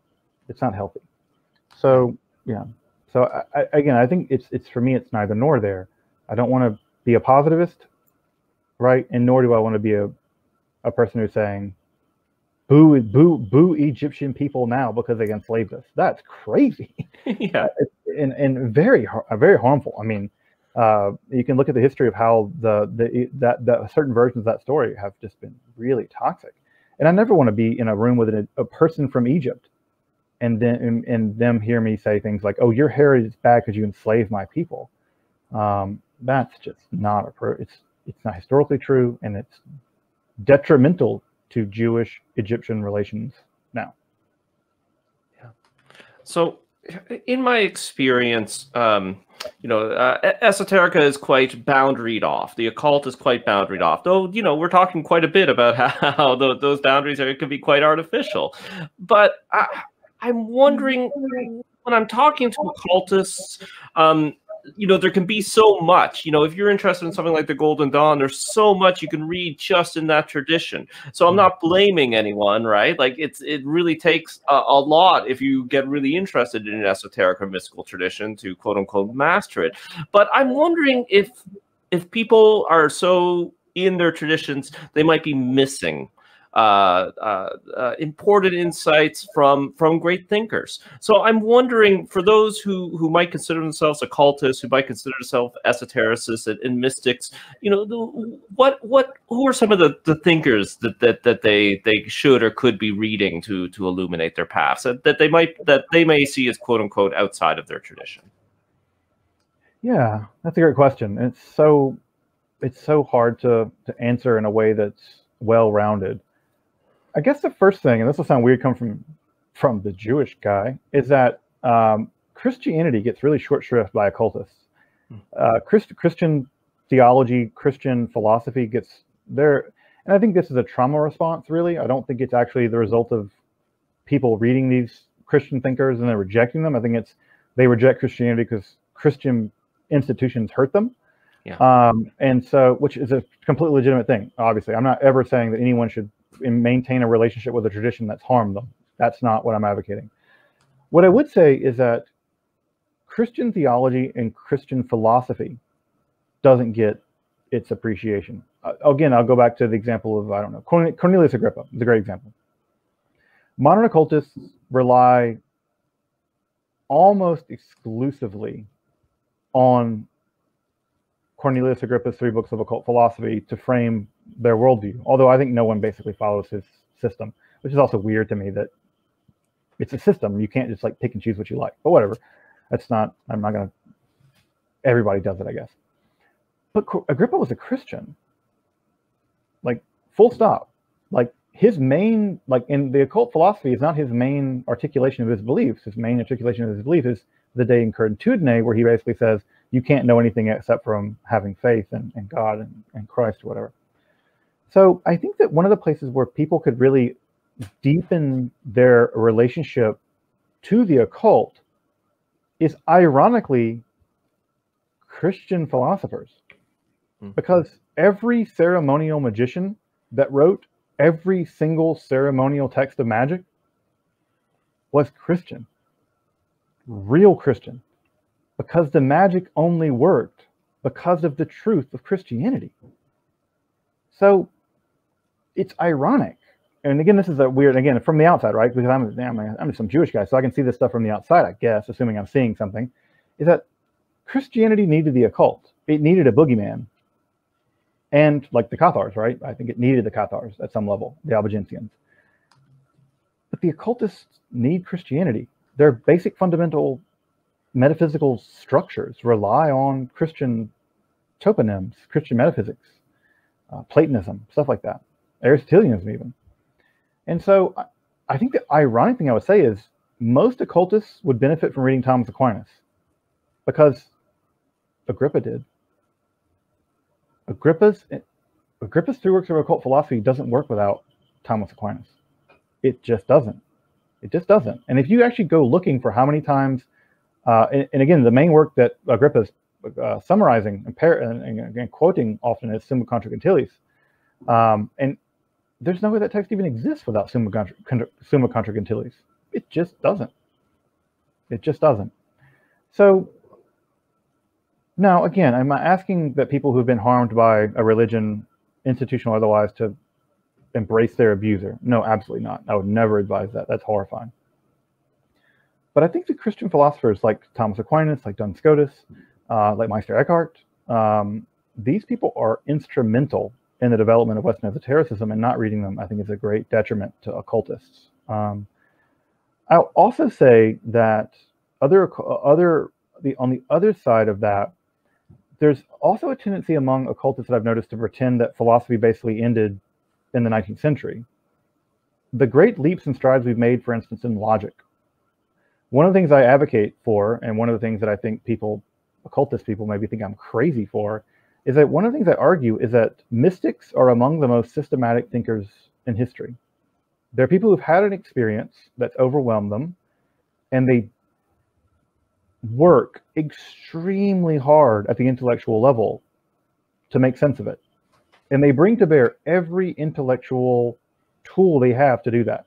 it's not healthy. So yeah. So I, I, again, I think it's it's for me, it's neither nor there. I don't want to be a positivist, right? And nor do I want to be a a person who's saying, boo, boo, boo Egyptian people now because they enslaved us. That's crazy. Yeah. And, and very, very harmful. I mean, uh, you can look at the history of how the, the, that, that certain versions of that story have just been really toxic. And I never want to be in a room with a, a person from Egypt and then, and, and them hear me say things like, oh, your heritage is bad because you enslaved my people. Um, that's just not a pro. It's, it's not historically true. And it's detrimental to Jewish Egyptian relations now. Yeah. So in my experience, um, you know, uh, esoterica is quite boundaried off. The occult is quite boundaried off. Though, you know, we're talking quite a bit about how, how the, those boundaries are, can be quite artificial. But I, I'm wondering, when I'm talking to occultists, um, you know, there can be so much, you know, if you're interested in something like the Golden Dawn, there's so much you can read just in that tradition. So I'm not blaming anyone, right? Like it's, it really takes a, a lot if you get really interested in an esoteric or mystical tradition to quote unquote master it. But I'm wondering if, if people are so in their traditions, they might be missing Uh, uh, uh, important insights from from great thinkers. So I'm wondering, for those who who might consider themselves occultists, who might consider themselves esotericists and, and mystics, you know, the, what what who are some of the, the thinkers that that that they they should or could be reading to to illuminate their paths that, that they might that they may see as quote unquote outside of their tradition? Yeah, that's a great question. It's so it's so hard to to answer in a way that's well-rounded. I guess the first thing, and this will sound weird coming from from the Jewish guy, is that um, Christianity gets really short shrift by occultists. Uh, Christ, Christian theology, Christian philosophy gets there, and I think this is a trauma response, really. I don't think it's actually the result of people reading these Christian thinkers and then rejecting them. I think it's they reject Christianity because Christian institutions hurt them. Yeah. Um, and so, which is a completely legitimate thing, obviously. I'm not ever saying that anyone should maintain a relationship with a tradition that's harmed them. That's not what I'm advocating. What I would say is that Christian theology and Christian philosophy doesn't get its appreciation. Uh, again, I'll go back to the example of, I don't know, Cornelius Agrippa is a great example. Modern occultists rely almost exclusively on Cornelius Agrippa's three books of occult philosophy to frame their worldview. Although I think no one basically follows his system, which is also weird to me that it's a system. You can't just like pick and choose what you like, but whatever. That's not, I'm not going to, everybody does it, I guess. But Agrippa was a Christian, like full stop. Like his main, like in the occult philosophy is not his main articulation of his beliefs. His main articulation of his belief is the De Incurrentudine, where he basically says, you can't know anything except from having faith in, in God and, and Christ or whatever. So I think that one of the places where people could really deepen their relationship to the occult is ironically Christian philosophers. Mm-hmm. Because every ceremonial magician that wrote every single ceremonial text of magic was Christian, real Christian. Because the magic only worked because of the truth of Christianity. So it's ironic. And again, this is a weird, again, from the outside, right? Because I'm, I'm, I'm some Jewish guy, so I can see this stuff from the outside, I guess, assuming I'm seeing something, is that Christianity needed the occult. It needed a boogeyman. And like the Cathars, right? I think it needed the Cathars at some level, the Albigensians. But the occultists need Christianity. Their basic fundamental metaphysical structures rely on Christian toponyms, Christian metaphysics, uh, Platonism, stuff like that, Aristotelianism even. And so I, I think the ironic thing I would say is most occultists would benefit from reading Thomas Aquinas because Agrippa did. Agrippa's, Agrippa's three works of occult philosophy doesn't work without Thomas Aquinas. It just doesn't. It just doesn't. And if you actually go looking for how many times Uh, and, and again, the main work that Agrippa is uh, summarizing and, par and, and, and quoting often is Summa Contra Gentiles. Um, and there's no way that text even exists without Summa Contra, Summa Contra Gentiles. It just doesn't. It just doesn't. So now, again, I'm not asking that people who've been harmed by a religion, institutional or otherwise, to embrace their abuser. No, absolutely not. I would never advise that. That's horrifying. But I think the Christian philosophers like Thomas Aquinas, like Duns Scotus, uh, like Meister Eckhart, um, these people are instrumental in the development of Western esotericism, and not reading them, I think, is a great detriment to occultists. Um, I'll also say that other, other, the on the other side of that, there's also a tendency among occultists that I've noticed to pretend that philosophy basically ended in the nineteenth century. The great leaps and strides we've made, for instance, in logic. One of the things I advocate for, and one of the things that I think people, occultist people, maybe think I'm crazy for, is that one of the things I argue is that mystics are among the most systematic thinkers in history. They're people who've had an experience that's overwhelmed them, and they work extremely hard at the intellectual level to make sense of it. And they bring to bear every intellectual tool they have to do that.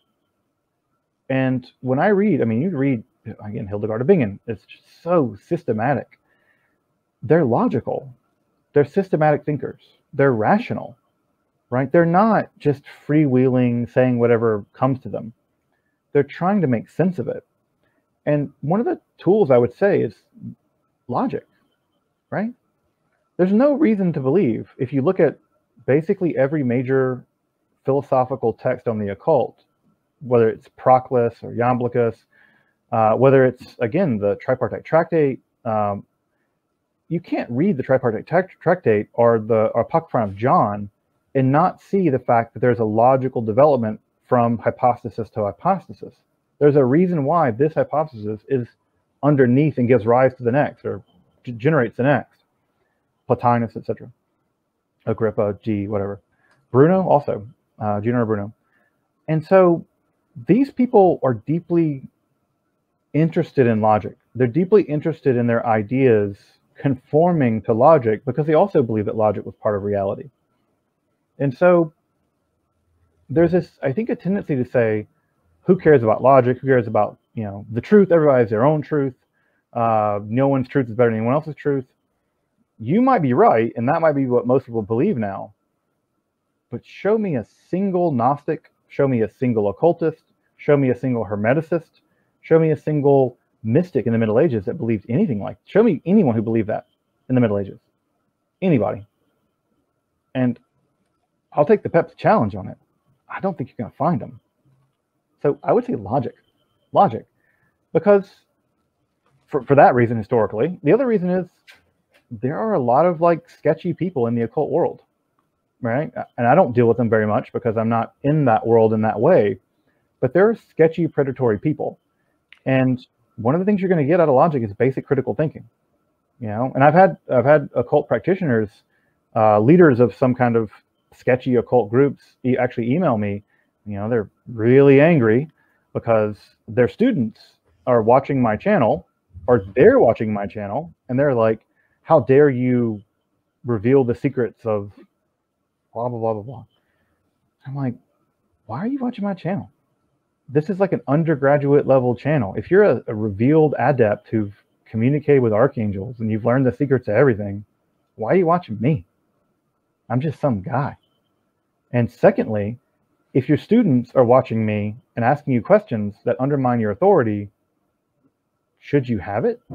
And when I read, I mean, you read, again, Hildegard of Bingen, it's just so systematic. They're logical. They're systematic thinkers. They're rational, right? They're not just freewheeling, saying whatever comes to them. They're trying to make sense of it. And one of the tools I would say is logic, right? There's no reason to believe, if you look at basically every major philosophical text on the occult, whether it's Proclus or Iamblichus, uh, whether it's, again, the Tripartite Tractate, um, you can't read the Tripartite Tractate or the or Apocryphon of John and not see the fact that there's a logical development from hypostasis to hypostasis. There's a reason why this hypothesis is underneath and gives rise to the next, or generates the next. Plotinus, et cetera. Agrippa, G, whatever. Bruno also, uh, Giordano Bruno. And so these people are deeply interested in logic. They're deeply interested in their ideas conforming to logic because they also believe that logic was part of reality. And so there's this, I think, a tendency to say, who cares about logic? Who cares about, you know, the truth? Everybody has their own truth. Uh, no one's truth is better than anyone else's truth. You might be right, and that might be what most people believe now. But show me a single Gnostic, show me a single occultist, show me a single Hermeticist, show me a single mystic in the Middle Ages that believed anything like, show me anyone who believed that in the Middle Ages. Anybody. And I'll take the Pepsi challenge on it. I don't think you're going to find them. So I would say logic. Logic. Because for, for that reason, historically. The other reason is there are a lot of like sketchy people in the occult world, right? And I don't deal with them very much because I'm not in that world in that way. But there are sketchy, predatory people. And one of the things you're going to get out of logic is basic critical thinking. You know, and I've had I've had occult practitioners, uh, leaders of some kind of sketchy occult groups, e actually email me. You know, they're really angry because their students are watching my channel, or they're watching my channel, and they're like, "How dare you reveal the secrets of blah blah blah blah blah?" I'm like, "Why are you watching my channel? This is like an undergraduate level channel. If you're a, a revealed adept who've communicated with archangels and you've learned the secrets of everything, why are you watching me? I'm just some guy." And secondly, if your students are watching me and asking you questions that undermine your authority, should you have it?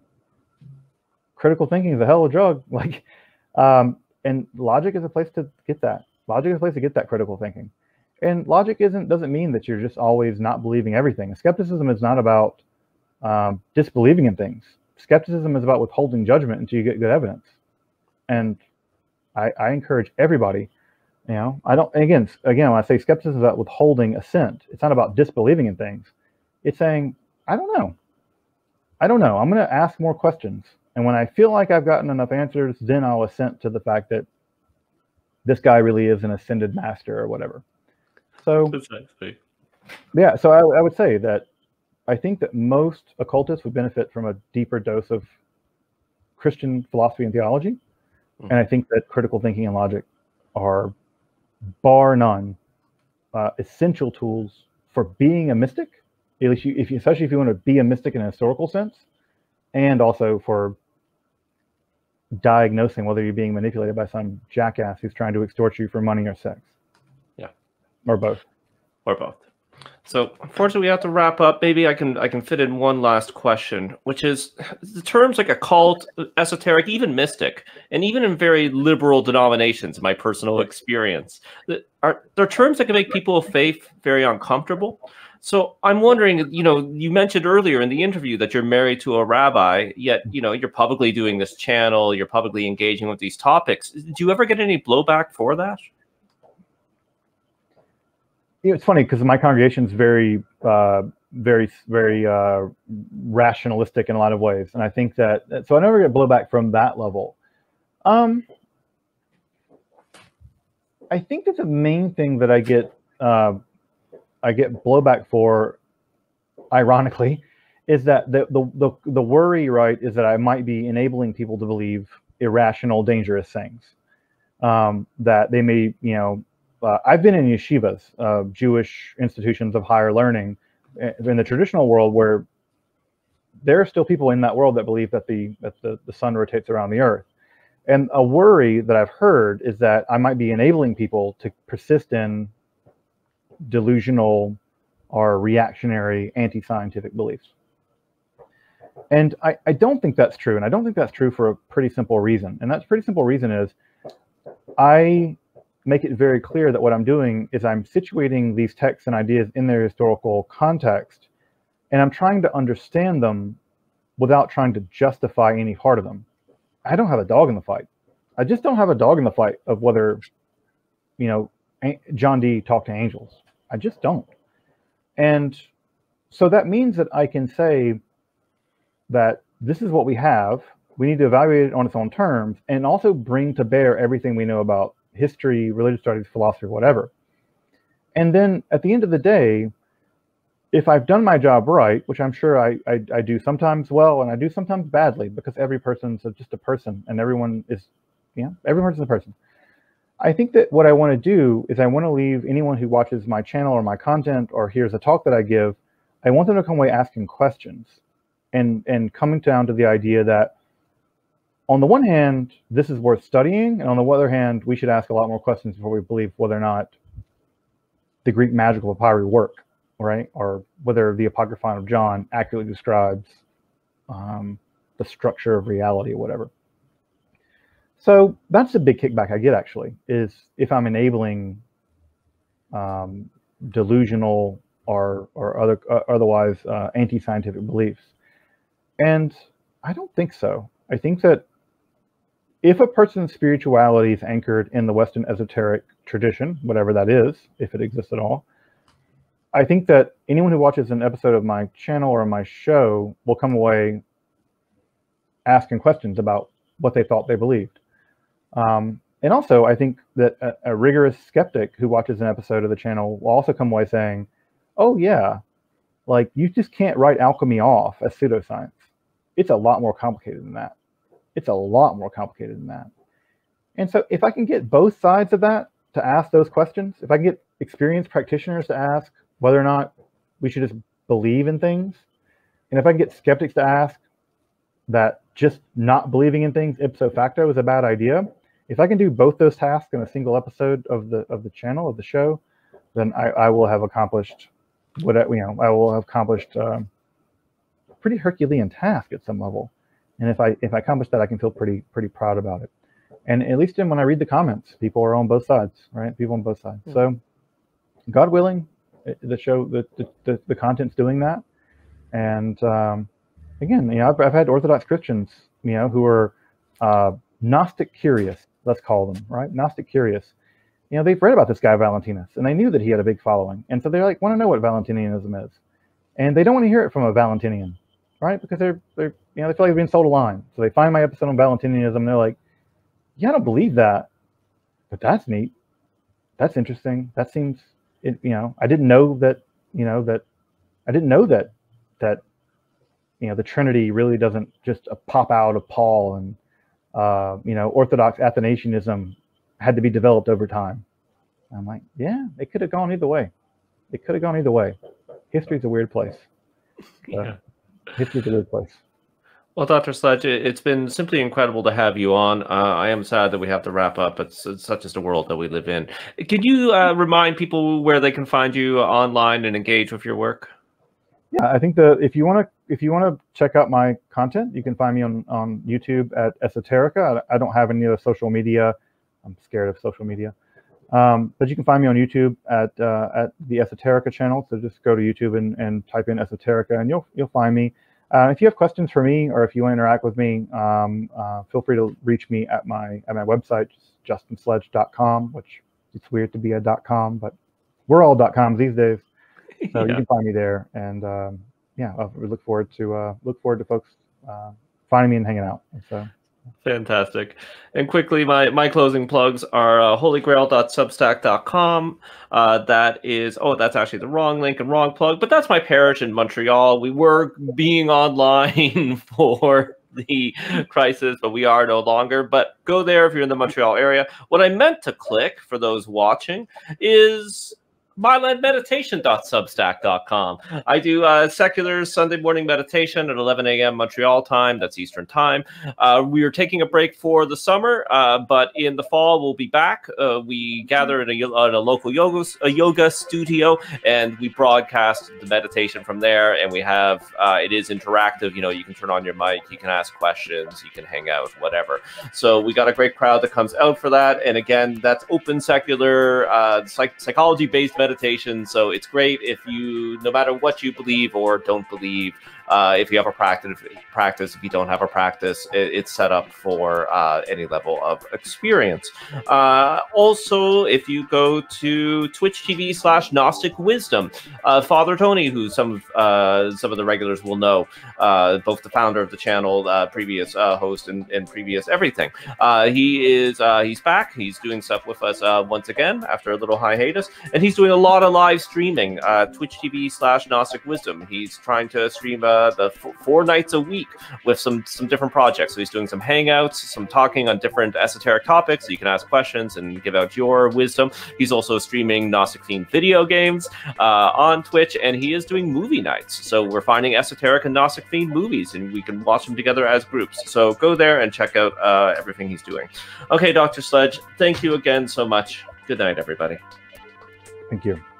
Critical thinking is a hell of a drug. Like, um, and logic is a place to get that. Logic is a place to get that critical thinking. And logic isn't doesn't mean that you're just always not believing everything. Skepticism is not about um, disbelieving in things. Skepticism is about withholding judgment until you get good evidence. And I, I encourage everybody. You know, I don't, again, again, when I say skepticism is about withholding assent, it's not about disbelieving in things. It's saying, I don't know. I don't know. I'm going to ask more questions. And when I feel like I've gotten enough answers, then I'll assent to the fact that this guy really is an ascended master or whatever. So, Precisely. yeah, so I, I would say that I think that most occultists would benefit from a deeper dose of Christian philosophy and theology. Mm. And I think that critical thinking and logic are, bar none, uh, essential tools for being a mystic at least you, if you, especially if you want to be a mystic in a historical sense, and also for diagnosing whether you're being manipulated by some jackass who's trying to extort you for money or sex. Yeah. Or both. Or both. So unfortunately, we have to wrap up. Maybe I can I can fit in one last question, which is the terms like occult, esoteric, even mystic, and even in very liberal denominations, in my personal experience, are there terms that can make people of faith very uncomfortable. So I'm wondering, you know, you mentioned earlier in the interview that you're married to a rabbi, yet, you know, you're publicly doing this channel, you're publicly engaging with these topics. Do you ever get any blowback for that? Yeah, it's funny because my congregation is very, uh, very, very uh, rationalistic in a lot of ways. And I think that, so I never get blowback from that level. Um, I think that the main thing that I get, uh, I get blowback for, ironically, is that the, the the the worry, right, is that I might be enabling people to believe irrational, dangerous things. Um, that they may, you know, uh, I've been in yeshivas, uh, Jewish institutions of higher learning, in the traditional world, where there are still people in that world that believe that the that the, the sun rotates around the earth. And a worry that I've heard is that I might be enabling people to persist in delusional or reactionary anti-scientific beliefs. And I, I don't think that's true. And I don't think that's true for a pretty simple reason. And that pretty simple reason is I make it very clear that what I'm doing is I'm situating these texts and ideas in their historical context, and I'm trying to understand them without trying to justify any part of them. I don't have a dog in the fight. I just don't have a dog in the fight of whether, you know, John Dee talked to angels. I just don't. And so that means that I can say that this is what we have. We need to evaluate it on its own terms and also bring to bear everything we know about history, religious studies, philosophy, whatever. And then at the end of the day, if I've done my job right, which I'm sure I, I, I do sometimes well and I do sometimes badly, because every person's just a person and everyone is, you know, every person's a person. I think that what I want to do is I want to leave anyone who watches my channel or my content or hears a talk that I give, I want them to come away asking questions and, and coming down to the idea that on the one hand, this is worth studying. And on the other hand, we should ask a lot more questions before we believe whether or not the Greek magical papyri work, right? Or whether the Apocryphon of John accurately describes um, the structure of reality or whatever. So that's the big kickback I get, actually, is if I'm enabling um, delusional or or other uh, otherwise uh, anti-scientific beliefs. And I don't think so. I think that if a person's spirituality is anchored in the Western esoteric tradition, whatever that is, if it exists at all, I think that anyone who watches an episode of my channel or my show will come away asking questions about what they thought they believed. Um, and also, I think that a, a rigorous skeptic who watches an episode of the channel will also come away saying, oh, yeah, like you just can't write alchemy off as pseudoscience. It's a lot more complicated than that. It's a lot more complicated than that. And so if I can get both sides of that to ask those questions, if I can get experienced practitioners to ask whether or not we should just believe in things, and if I can get skeptics to ask that just not believing in things ipso facto is a bad idea, if I can do both those tasks in a single episode of the of the channel, of the show, then I, I will have accomplished what I, you know I will have accomplished um, a pretty Herculean task at some level. And if I if I accomplish that, I can feel pretty pretty proud about it. And at least in, when I read the comments, people are on both sides, right? People on both sides. Mm-hmm. So, God willing, the show, the the, the, the content's doing that. And um, again, you know, I've, I've had Orthodox Christians, you know, who are uh, Gnostic curious, let's call them, right? Gnostic curious. You know, they've read about this guy Valentinus, and they knew that he had a big following, and so they're like, want to know what Valentinianism is, and they don't want to hear it from a Valentinian, right? Because they're they're you know they feel like they're being sold a line. So they find my episode on Valentinianism, and they're like, yeah, I don't believe that, but that's neat. That's interesting. That seems, it, you know, I didn't know that, you know, that I didn't know that that you know the Trinity really doesn't just uh, pop out of Paul, and uh, you know, Orthodox Athanasianism had to be developed over time. And I'm like, yeah, it could have gone either way. It could have gone either way. History's a weird place. Yeah. History's a good place. Well, Doctor Sledge, it's been simply incredible to have you on. Uh, I am sad that we have to wrap up. It's, it's such as the world that we live in. Could you uh, remind people where they can find you online and engage with your work? Yeah, I think that if you want to, if you want to check out my content, you can find me on on YouTube at Esoterica. I, I don't have any other social media. I'm scared of social media, um, but you can find me on YouTube at uh, at the Esoterica channel. So just go to YouTube and, and type in Esoterica, and you'll you'll find me. Uh, if you have questions for me, or if you want to interact with me, um, uh, feel free to reach me at my at my website, justin sledge dot com. Which it's weird to be a .com, but we're all .coms these days. So yeah. You can find me there, and um, yeah, I look forward to uh, look forward to folks uh, finding me and hanging out. So. Fantastic. And quickly, my, my closing plugs are uh, holy grail dot substack dot com. Uh, that is, oh, that's actually the wrong link and wrong plug, but that's my parish in Montreal. We were being online for the crisis, but we are no longer. But go there if you're in the Montreal area. What I meant to click for those watching is my land meditation dot substack dot com. I do uh, secular Sunday morning meditation at eleven A M Montreal time. That's Eastern time. Uh, we are taking a break for the summer, uh, but in the fall we'll be back. Uh, we gather at a, at a local yoga, a yoga studio, and we broadcast the meditation from there. And we have uh, it is interactive. You know, you can turn on your mic, you can ask questions, you can hang out, whatever. So we got a great crowd that comes out for that. And again, that's open secular uh, psych psychology based meditation. So it's great if you, no matter what you believe or don't believe, uh, if you have a practice, practice, if you don't have a practice, it, it's set up for uh, any level of experience. Uh, also, if you go to Twitch T V slash Gnostic Wisdom, uh, Father Tony, who some of uh, some of the regulars will know, uh, both the founder of the channel, uh, previous uh, host, and, and previous everything. Uh, he is uh, he's back. He's doing stuff with us uh, once again after a little hiatus, and he's doing a lot of live streaming. Uh, Twitch T V slash Gnostic Wisdom. He's trying to stream uh, the f four nights a week with some some different projects. So he's doing some hangouts, some talking on different esoteric topics. So you can ask questions and give out your wisdom. He's also streaming Gnostic themed video games uh, on Twitch, and he is doing movie nights. So we're finding esoteric and Gnostic themed movies, and we can watch them together as groups. So go there and check out uh, everything he's doing. Okay, Doctor Sledge, thank you again so much. Good night, everybody. Thank you.